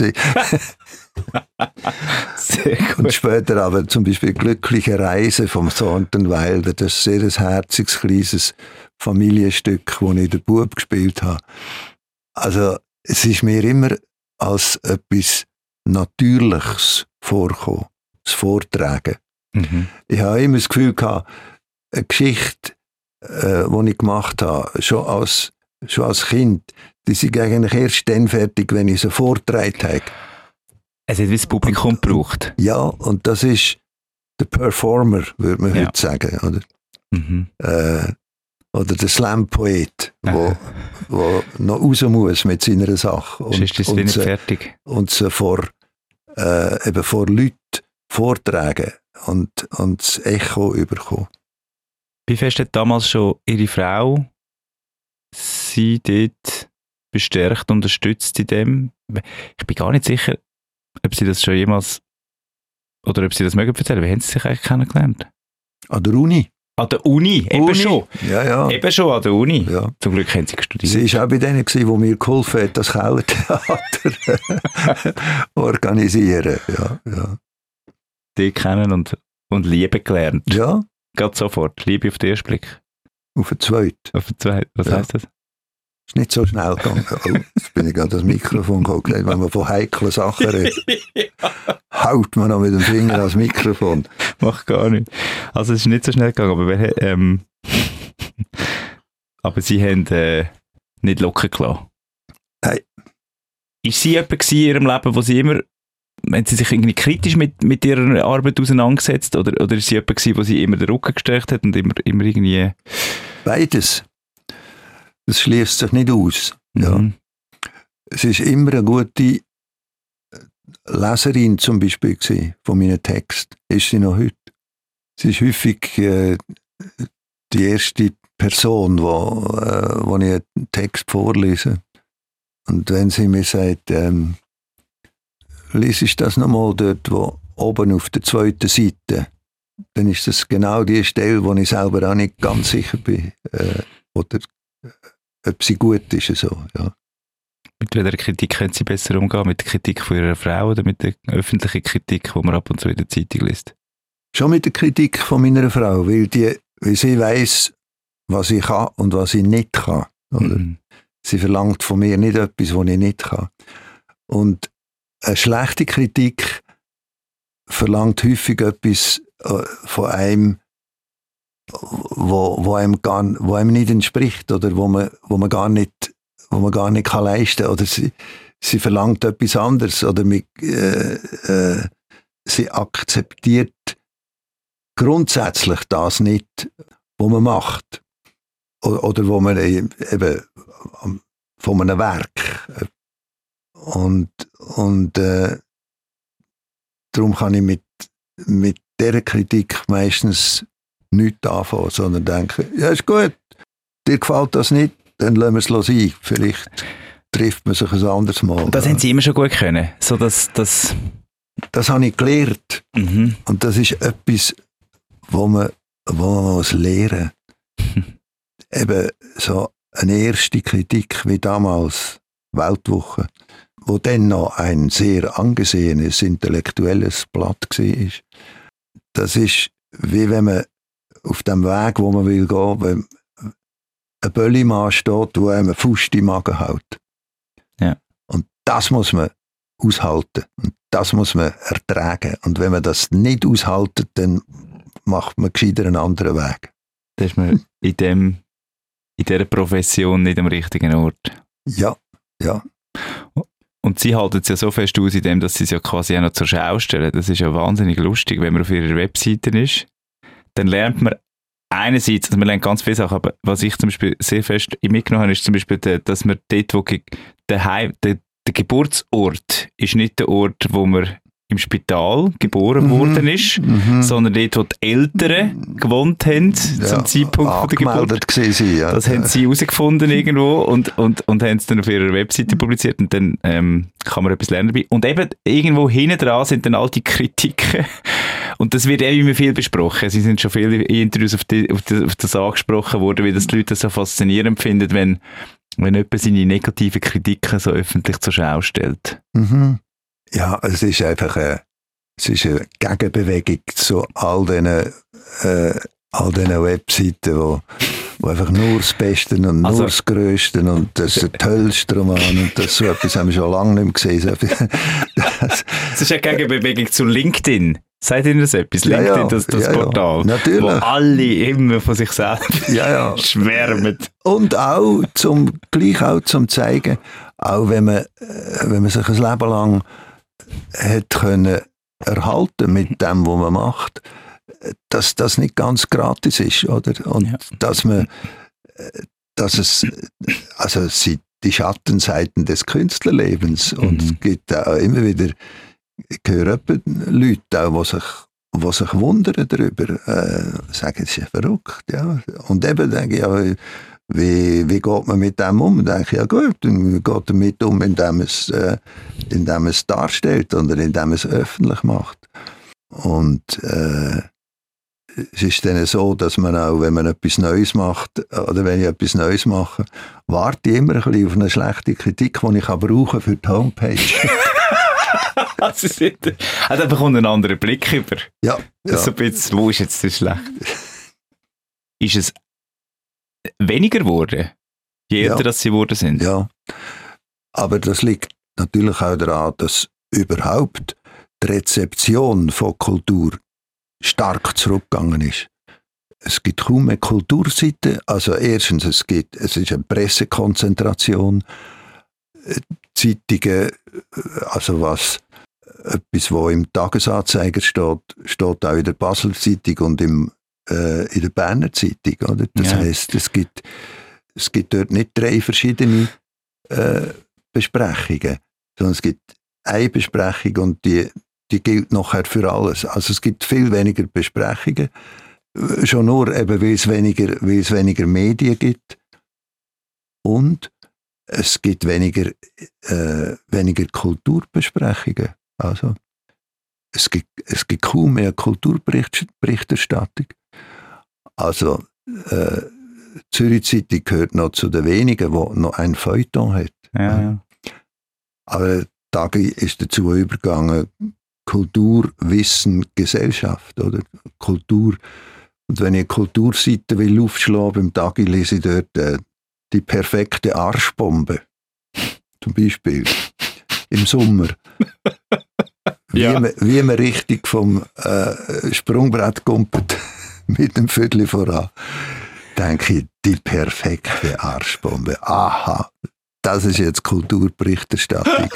Sehr gut. Und später aber zum Beispiel «Glückliche Reise» vom Thornton-Wilder. Das ist ein sehr herziges, kleines Familienstück, das ich in der Bub gespielt habe. Also es ist mir immer als etwas Natürliches vorgekommen, das Vortragen. Mhm. Ich habe immer das Gefühl gehabt, eine Geschichte, äh, die ich gemacht habe, schon als, schon als Kind, die sind eigentlich erst dann fertig, wenn ich sie vorgetragen habe. Es hat wie das Publikum und, gebraucht. Ja, und das ist der Performer, würde man ja. heute sagen. Oder, mhm. äh, oder der Slam-Poet, der noch raus muss mit seiner Sache. Und, ist das und, nicht sie, fertig. und sie vor, äh, eben vor Leuten vortragen und, und das Echo überkommen. Wie fest hat damals schon Ihre Frau Sie dort bestärkt, unterstützt in dem? Ich bin gar nicht sicher, ob Sie das schon jemals, oder ob Sie das mögen erzählen. Wie haben Sie sich eigentlich kennengelernt? An der Uni. An der Uni? Eben Uni. schon? Ja, ja. Eben schon an der Uni? Ja. Zum Glück haben Sie studiert. Sie war auch bei denen, die mir geholfen haben, das Kellertheater organisieren. Ja, ja. Die kennen und, und Liebe gelernt. Ja. Geht sofort. Liebe auf den ersten Blick. Auf den zweiten. Auf den zweiten. Was ja. heisst das? Ist nicht so schnell gegangen. Oh, jetzt bin ich gerade das Mikrofon gekommen. Wenn man von heiklen Sachen redet, ja. haut man noch mit dem Finger ans Mikrofon. Macht gar nicht. Also es ist nicht so schnell gegangen, aber, wir, ähm, aber Sie haben äh, nicht locker gelassen. Nein. Ist sie jemand in Ihrem Leben, wo Sie immer, haben Sie sich irgendwie kritisch mit, mit Ihrer Arbeit auseinandergesetzt? Oder, oder ist sie jemand gewesen, wo Sie immer den Rücken gestärkt hat und immer, immer irgendwie... Beides. Das schließt sich nicht aus. Mhm. Ja. Es ist immer eine gute Leserin zum Beispiel gewesen, von meinen Texten. Ist sie noch heute. Sie ist häufig äh, die erste Person, wo, äh, wo ich einen Text vorlese. Und wenn sie mir sagt, ähm, lies ich das nochmal dort, wo oben auf der zweiten Seite, dann ist das genau die Stelle, wo ich selber auch nicht ganz sicher bin, äh, oder äh, ob sie gut ist. So, ja. Mit welcher Kritik können Sie besser umgehen? Mit der Kritik von Ihrer Frau oder mit der öffentlichen Kritik, die man ab und zu in der Zeitung liest? Schon mit der Kritik von meiner Frau, weil, die, weil sie weiss, was ich kann und was ich nicht kann. Oder? Mhm. Sie verlangt von mir nicht etwas, was ich nicht kann. Und eine schlechte Kritik verlangt häufig etwas von einem, wo, wo, einem, gar, wo einem nicht entspricht oder wo man, wo man gar nicht, wo man gar nicht kann leisten kann. Oder sie, sie verlangt etwas anderes oder mit, äh, äh, sie akzeptiert grundsätzlich das nicht, was man macht. Oder, oder wo man eben von einem Werk. Und, und äh, darum kann ich mit, mit dieser Kritik meistens nichts anfangen, sondern denke, ja, ist gut, dir gefällt das nicht, dann lassen wir es sein. Vielleicht trifft man sich ein anderes Mal. Das haben Sie immer schon gut können? So, dass, dass das habe ich gelernt. Mhm. Und das ist etwas, wo man, wo man muss lernen muss. Eben so eine erste Kritik wie damals, Weltwoche, wo dann noch ein sehr angesehenes intellektuelles Blatt war. Das ist wie wenn man auf dem Weg, wo man will gehen, wenn ein Böllimann steht, der einem einen Fuß im Magen hält. Ja. Und das muss man aushalten. Und das muss man ertragen. Und wenn man das nicht aushaltet, dann macht man gescheiter einen anderen Weg. Da ist man in, dem, in dieser Profession nicht am richtigen Ort. Ja, ja. Und Sie halten es ja so fest aus, in dem, dass Sie es ja quasi auch noch zur Schau stellen. Das ist ja wahnsinnig lustig, wenn man auf Ihrer Webseite ist. Dann lernt man einerseits, also man lernt ganz viele Sachen, aber was ich zum Beispiel sehr fest mitgenommen habe, ist zum Beispiel, dass man dort, wo der, Heim, der, der Geburtsort ist nicht der Ort, wo man im Spital geboren mhm. worden ist, mhm. sondern dort, wo die Eltern gewohnt haben, ja, zum Zeitpunkt von der Geburt. Sie, ja. Das haben sie herausgefunden irgendwo und, und, und haben es dann auf ihrer Webseite publiziert und dann ähm, kann man etwas lernen dabei. Und eben irgendwo hinten dran sind dann all die Kritiken und das wird eben immer viel besprochen. Sie sind schon viele Interviews auf, die, auf, die, auf das angesprochen worden, wie das die Leute so faszinierend finden, wenn, wenn jemand seine negativen Kritiken so öffentlich zur Schau stellt. Mhm. Ja, es ist einfach eine, es ist eine Gegenbewegung zu all diesen, äh, all diesen Webseiten, wo, wo einfach nur das Beste und nur also, das Größte und das Tollste Roman und das so etwas haben wir schon lange nicht mehr gesehen. das, das ist eine Gegenbewegung zu LinkedIn. Sagt Ihnen das etwas? Ja, LinkedIn, ja, das, das ja, Portal, ja, natürlich. Wo alle immer von sich selbst ja, ja. schwärmen. Und auch zum, gleich auch zum zeigen, auch wenn man, wenn man sich ein Leben lang hat können erhalten mit dem, was man macht, dass das nicht ganz gratis ist, oder? Und ja. dass man, dass es, also es sind die Schattenseiten des Künstlerlebens mhm. und es gibt auch immer wieder, ich höre Leute auch, die sich, die sich wundern darüber, äh, sagen, es ist verrückt, ja. Und eben denke ich, ja, Wie, wie geht man mit dem um? Dann denke ich, ja gut, dann geht damit um, indem es, äh, indem es darstellt oder indem es öffentlich macht. Und äh, es ist dann so, dass man auch, wenn man etwas Neues macht, oder wenn ich etwas Neues mache, warte ich immer ein bisschen auf eine schlechte Kritik, die ich kann brauchen für die Homepage. Also, da bekommt einen anderen Blick über. Ja. ja. So ein bisschen, wo ist jetzt das schlecht? Ist es weniger geworden, je älter ja. dass sie geworden sind. Ja, aber das liegt natürlich auch daran, dass überhaupt die Rezeption von Kultur stark zurückgegangen ist. Es gibt kaum mehr Kulturseiten. Also erstens, es gibt, es ist eine Pressekonzentration. Zeitungen, also was etwas, was im Tagesanzeiger steht, steht auch in der Basler Zeitung und im in der Berner Zeitung, oder? Das ja. heisst, es gibt, es gibt dort nicht drei verschiedene äh, Besprechungen, sondern es gibt eine Besprechung und die, die gilt nachher für alles. Also es gibt viel weniger Besprechungen, schon nur eben, weil es weniger, weil es weniger Medien gibt und es gibt weniger, äh, weniger Kulturbesprechungen. Also es gibt, es gibt kaum mehr Kulturberichterstattung. Also, äh, Zürich Zeitung gehört noch zu den wenigen, die noch ein Feuilleton hat. Ja, ja. Aber Tagi ist dazu übergegangen, Kultur, Wissen, Gesellschaft, oder? Kultur. Und wenn ich eine Kulturseite will aufschlagen beim Tagi, lese ich dort äh, die perfekte Arschbombe. Zum Beispiel. Im Sommer. Wie, ja. man, wie man richtig vom äh, Sprungbrett kumpelt mit dem Viertel voran. Denke ich, die perfekte Arschbombe. Aha, das ist jetzt Kulturberichterstattung.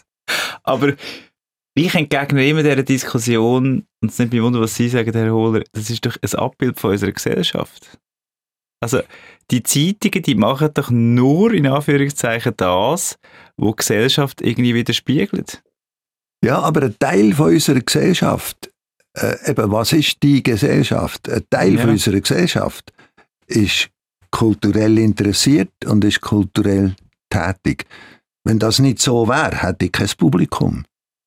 Aber ich entgegne immer dieser Diskussion, und es ist nicht mehr Wunder, was Sie sagen, Herr Hohler, das ist doch ein Abbild von unserer Gesellschaft. Also die Zeitungen, die machen doch nur in Anführungszeichen das, was die Gesellschaft irgendwie widerspiegelt. Ja, aber ein Teil von unserer Gesellschaft, äh, eben, was ist die Gesellschaft? Ein Teil ja. von unserer Gesellschaft ist kulturell interessiert und ist kulturell tätig. Wenn das nicht so wäre, hätte ich kein Publikum.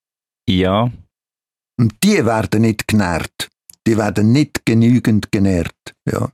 Ja. Und die werden nicht genährt. Die werden nicht genügend genährt. Ja.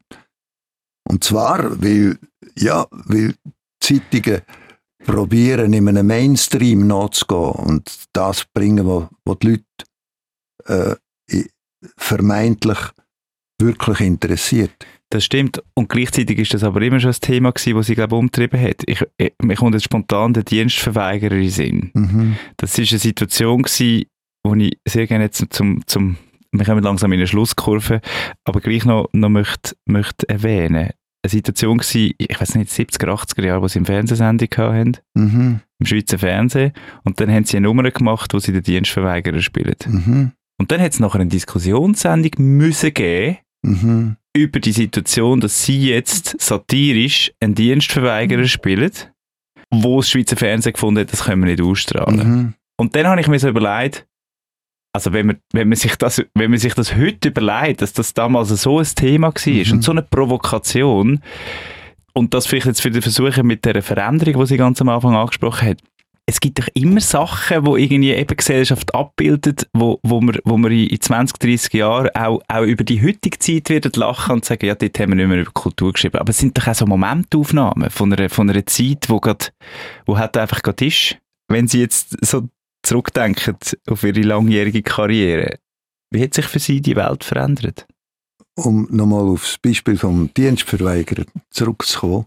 Und zwar, weil, ja, weil Zeitungen probieren, in einem Mainstream nachzugehen und das bringen, was, was die Leute äh, vermeintlich wirklich interessiert. Das stimmt. Und gleichzeitig ist das aber immer schon ein Thema gewesen, das sie, glaube ich, umgetrieben hat. Ich, ich, mir kommt jetzt spontan der Dienstverweigerer in den Sinn. Mhm. Das war eine Situation gewesen, wo ich sehr gerne jetzt zum, zum wir kommen langsam in eine Schlusskurve, aber gleich noch, noch möchte, möchte erwähnen. Eine Situation war, ich weiß nicht, siebziger, achtziger Jahre, wo sie im Fernsehsendung hatten, mhm. im Schweizer Fernsehen, und dann haben sie eine Nummer gemacht, wo sie den Dienstverweigerer spielen. Mhm. Und dann hat es nachher eine Diskussionssendung müssen geben, mhm. über die Situation, dass sie jetzt satirisch einen Dienstverweigerer spielen, wo das Schweizer Fernsehen gefunden hat, das können wir nicht ausstrahlen. Mhm. Und dann habe ich mir so überlegt, also wenn man, wenn man sich das, wenn man sich das heute überlegt, dass das damals so ein Thema war mhm. und so eine Provokation, und das vielleicht jetzt für den Versuch mit der Veränderung, die sie ganz am Anfang angesprochen hat, es gibt doch immer Sachen, die irgendwie eben Gesellschaft abbildet, wo, wo wir, wo wir in zwanzig, dreissig Jahren auch, auch über die heutige Zeit werden lachen und sagen, ja, dort haben wir nicht mehr über Kultur geschrieben. Aber es sind doch auch so Momentaufnahmen von einer, von einer Zeit, wo, grad, wo halt einfach gerade ist. Wenn Sie jetzt so zurückdenken auf Ihre langjährige Karriere, wie hat sich für Sie die Welt verändert? Um nochmal auf das Beispiel vom Dienstverweigerer zurückzukommen,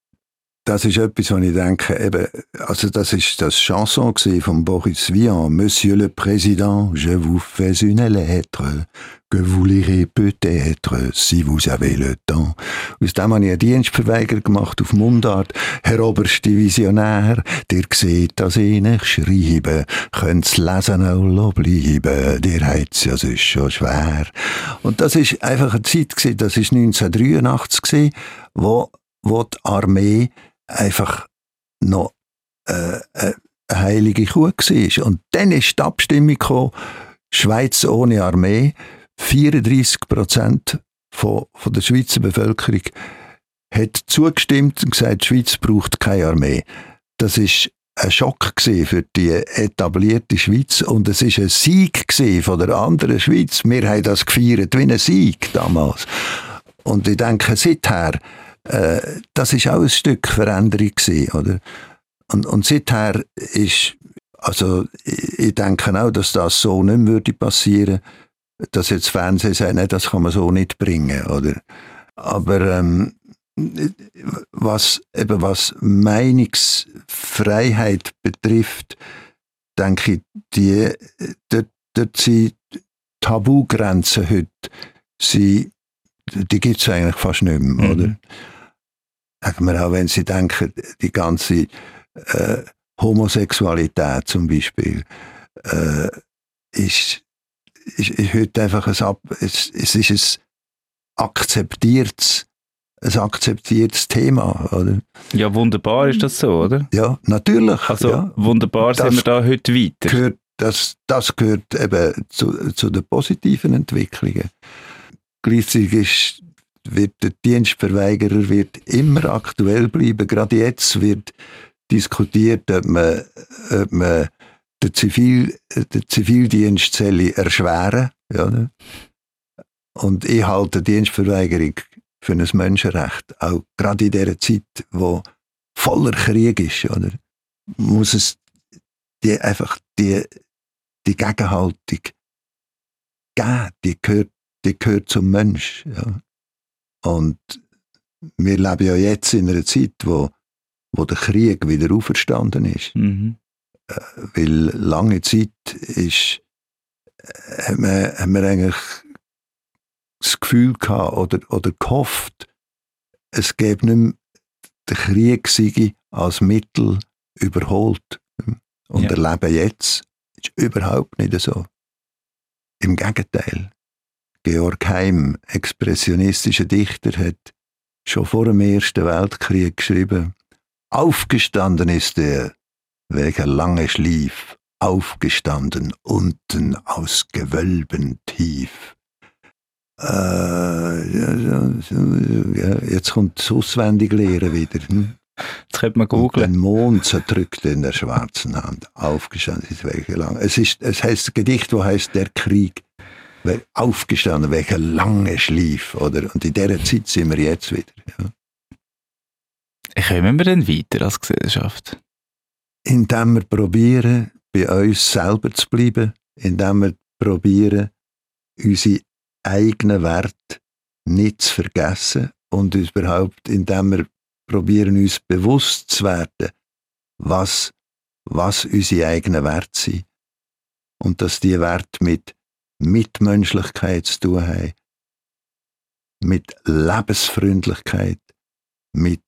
das ist etwas, was ich denke, eben, also das ist das Chanson von Boris Vian, Monsieur le Président, je vous fais une lettre, que vous lirez peut-être, si vous avez le temps. Aus dem habe ich einen Dienstverweigerer gemacht auf Mundart. Herr oberste Visionär, dir seht, dass ich nicht schreibe, könnt's lesen auch bleiben, dir heit's ja sonst schon schwer. Und das ist einfach eine Zeit gewesen, das ist neunzehnhundertdreiundachtzig gewesen, wo, wo die Armee einfach noch äh, eine heilige Kuh war. Und dann ist die Abstimmung gekommen, Schweiz ohne Armee. vierunddreissig Prozent von, von der Schweizer Bevölkerung hat zugestimmt und gesagt, die Schweiz braucht keine Armee. Das war ein Schock für die etablierte Schweiz und es war ein Sieg von der anderen Schweiz. Wir haben das gefeiert wie ein Sieg damals. Und ich denke, seither Äh, das ist auch ein Stück Veränderung gewesen, oder? Und, und seither ist, also ich, ich denke auch, dass das so nicht mehr würde passieren, dass jetzt Fernsehen sagt, nein, das kann man so nicht bringen, oder? Aber ähm, was eben was Meinungsfreiheit betrifft, denke ich, die dort, dort sind Tabugrenzen heute, sie die gibt es eigentlich fast nicht mehr, mhm. oder? Sagen wir auch, wenn Sie denken, die ganze äh, Homosexualität zum Beispiel äh, ist, ist, ist heute einfach ein, Ab es, es ist ein akzeptiertes, ein akzeptiertes Thema, oder? Ja, wunderbar ist das so, oder? Ja, natürlich. Also ja. wunderbar das sind wir da heute weiter. Gehört, das, das gehört eben zu, zu den positiven Entwicklungen. Gleichzeitig ist, wird der Dienstverweigerer wird immer aktuell bleiben. Gerade jetzt wird diskutiert, ob man, ob man den, Zivil, den Zivildienst erschweren soll. Ja. Und ich halte die Dienstverweigerung für ein Menschenrecht. Auch gerade in dieser Zeit, wo voller Krieg ist, oder? Muss es die einfach die, die Gegenhaltung geben, die gehört, die gehört zum Mensch. Ja. Und wir leben ja jetzt in einer Zeit, wo, wo der Krieg wieder auferstanden ist. Mhm. Äh, weil lange Zeit ist, äh, haben, wir, haben wir eigentlich das Gefühl gehabt oder, oder gehofft, es gäbe nicht mehr, der Krieg sei als Mittel überholt. Und ja. erleben jetzt, ist überhaupt nicht so. Im Gegenteil. Georg Heim, expressionistischer Dichter, hat schon vor dem Ersten Weltkrieg geschrieben: Aufgestanden ist er, welcher lange schlief, aufgestanden unten aus Gewölben tief. Äh, ja, ja, jetzt kommt das Auswendiglehre wieder. Hm? Jetzt könnte man googeln. Den Mond zerdrückt in der schwarzen Hand. Aufgestanden ist welcher lang. Es ist, es heißt ein Gedicht, wo heißt der Krieg. Aufgestanden, welcher lange schlief, oder? Und in dieser Zeit sind wir jetzt wieder. Ja. Kommen wir denn weiter als Gesellschaft? Indem wir probieren, bei uns selber zu bleiben, indem wir probieren, unsere eigenen Werte nicht zu vergessen und uns überhaupt, indem wir probieren, uns bewusst zu werden, was, was unsere eigenen Werte sind. Und dass die Werte mit Mitmenschlichkeit zu tun haben, mit Lebensfreundlichkeit, mit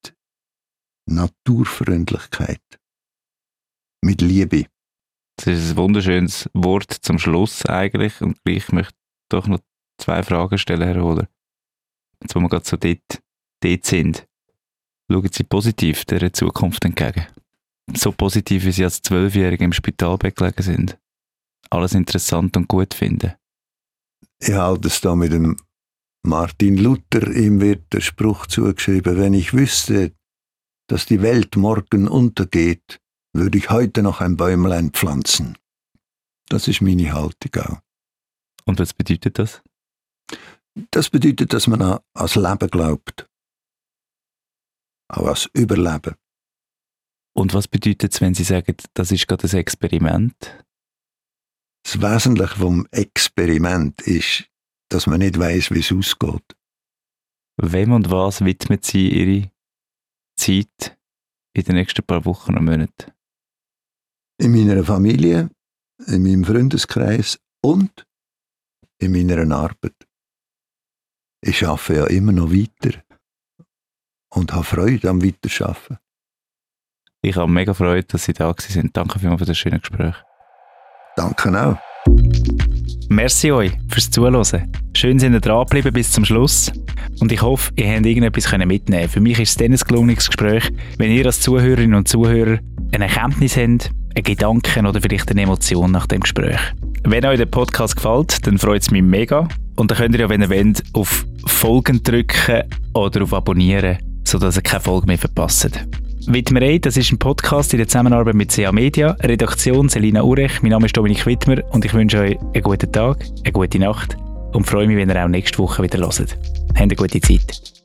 Naturfreundlichkeit, mit Liebe. Das ist ein wunderschönes Wort zum Schluss eigentlich, und gleich möchte ich doch noch zwei Fragen stellen, Herr Hohler. Jetzt, wo wir gerade so dort, dort sind, schauen Sie positiv der Zukunft entgegen. So positiv, wie Sie als Zwölfjährige im Spitalbett gelegen sind. Alles interessant und gut finden. Ich halte es da mit dem Martin Luther, ihm wird der Spruch zugeschrieben: Wenn ich wüsste, dass die Welt morgen untergeht, würde ich heute noch ein Bäumlein pflanzen. Das ist meine Haltung auch. Und was bedeutet das? Das bedeutet, dass man an das Leben glaubt. Auch an das Überleben. Und was bedeutet es, wenn Sie sagen, das ist gerade ein Experiment? Das Wesentliche vom Experiment ist, dass man nicht weiss, wie es ausgeht. Wem und was widmet Sie Ihre Zeit in den nächsten paar Wochen und Monaten? In meiner Familie, in meinem Freundeskreis und in meiner Arbeit. Ich arbeite ja immer noch weiter und habe Freude am Weiterarbeiten. Ich habe mega Freude, dass Sie da sind. Danke vielmals für das schöne Gespräch. Danke auch. Merci euch fürs Zuhören. Schön, sind ihr dran geblieben bis zum Schluss. Und ich hoffe, ihr habt irgendetwas mitnehmen können. Für mich ist es dann ein gelungenes Gespräch, wenn ihr als Zuhörerinnen und Zuhörer eine Erkenntnis habt, einen Gedanken oder vielleicht eine Emotion nach dem Gespräch. Wenn euch der Podcast gefällt, dann freut es mich mega. Und dann könnt ihr ja, wenn ihr wollt, auf Folgen drücken oder auf Abonnieren, sodass ihr keine Folge mehr verpasst. Widmer, das ist ein Podcast in der Zusammenarbeit mit C A Media, Redaktion Selina Urech, mein Name ist Dominik Wittmer und ich wünsche euch einen guten Tag, eine gute Nacht und freue mich, wenn ihr auch nächste Woche wieder hört. Habt eine gute Zeit.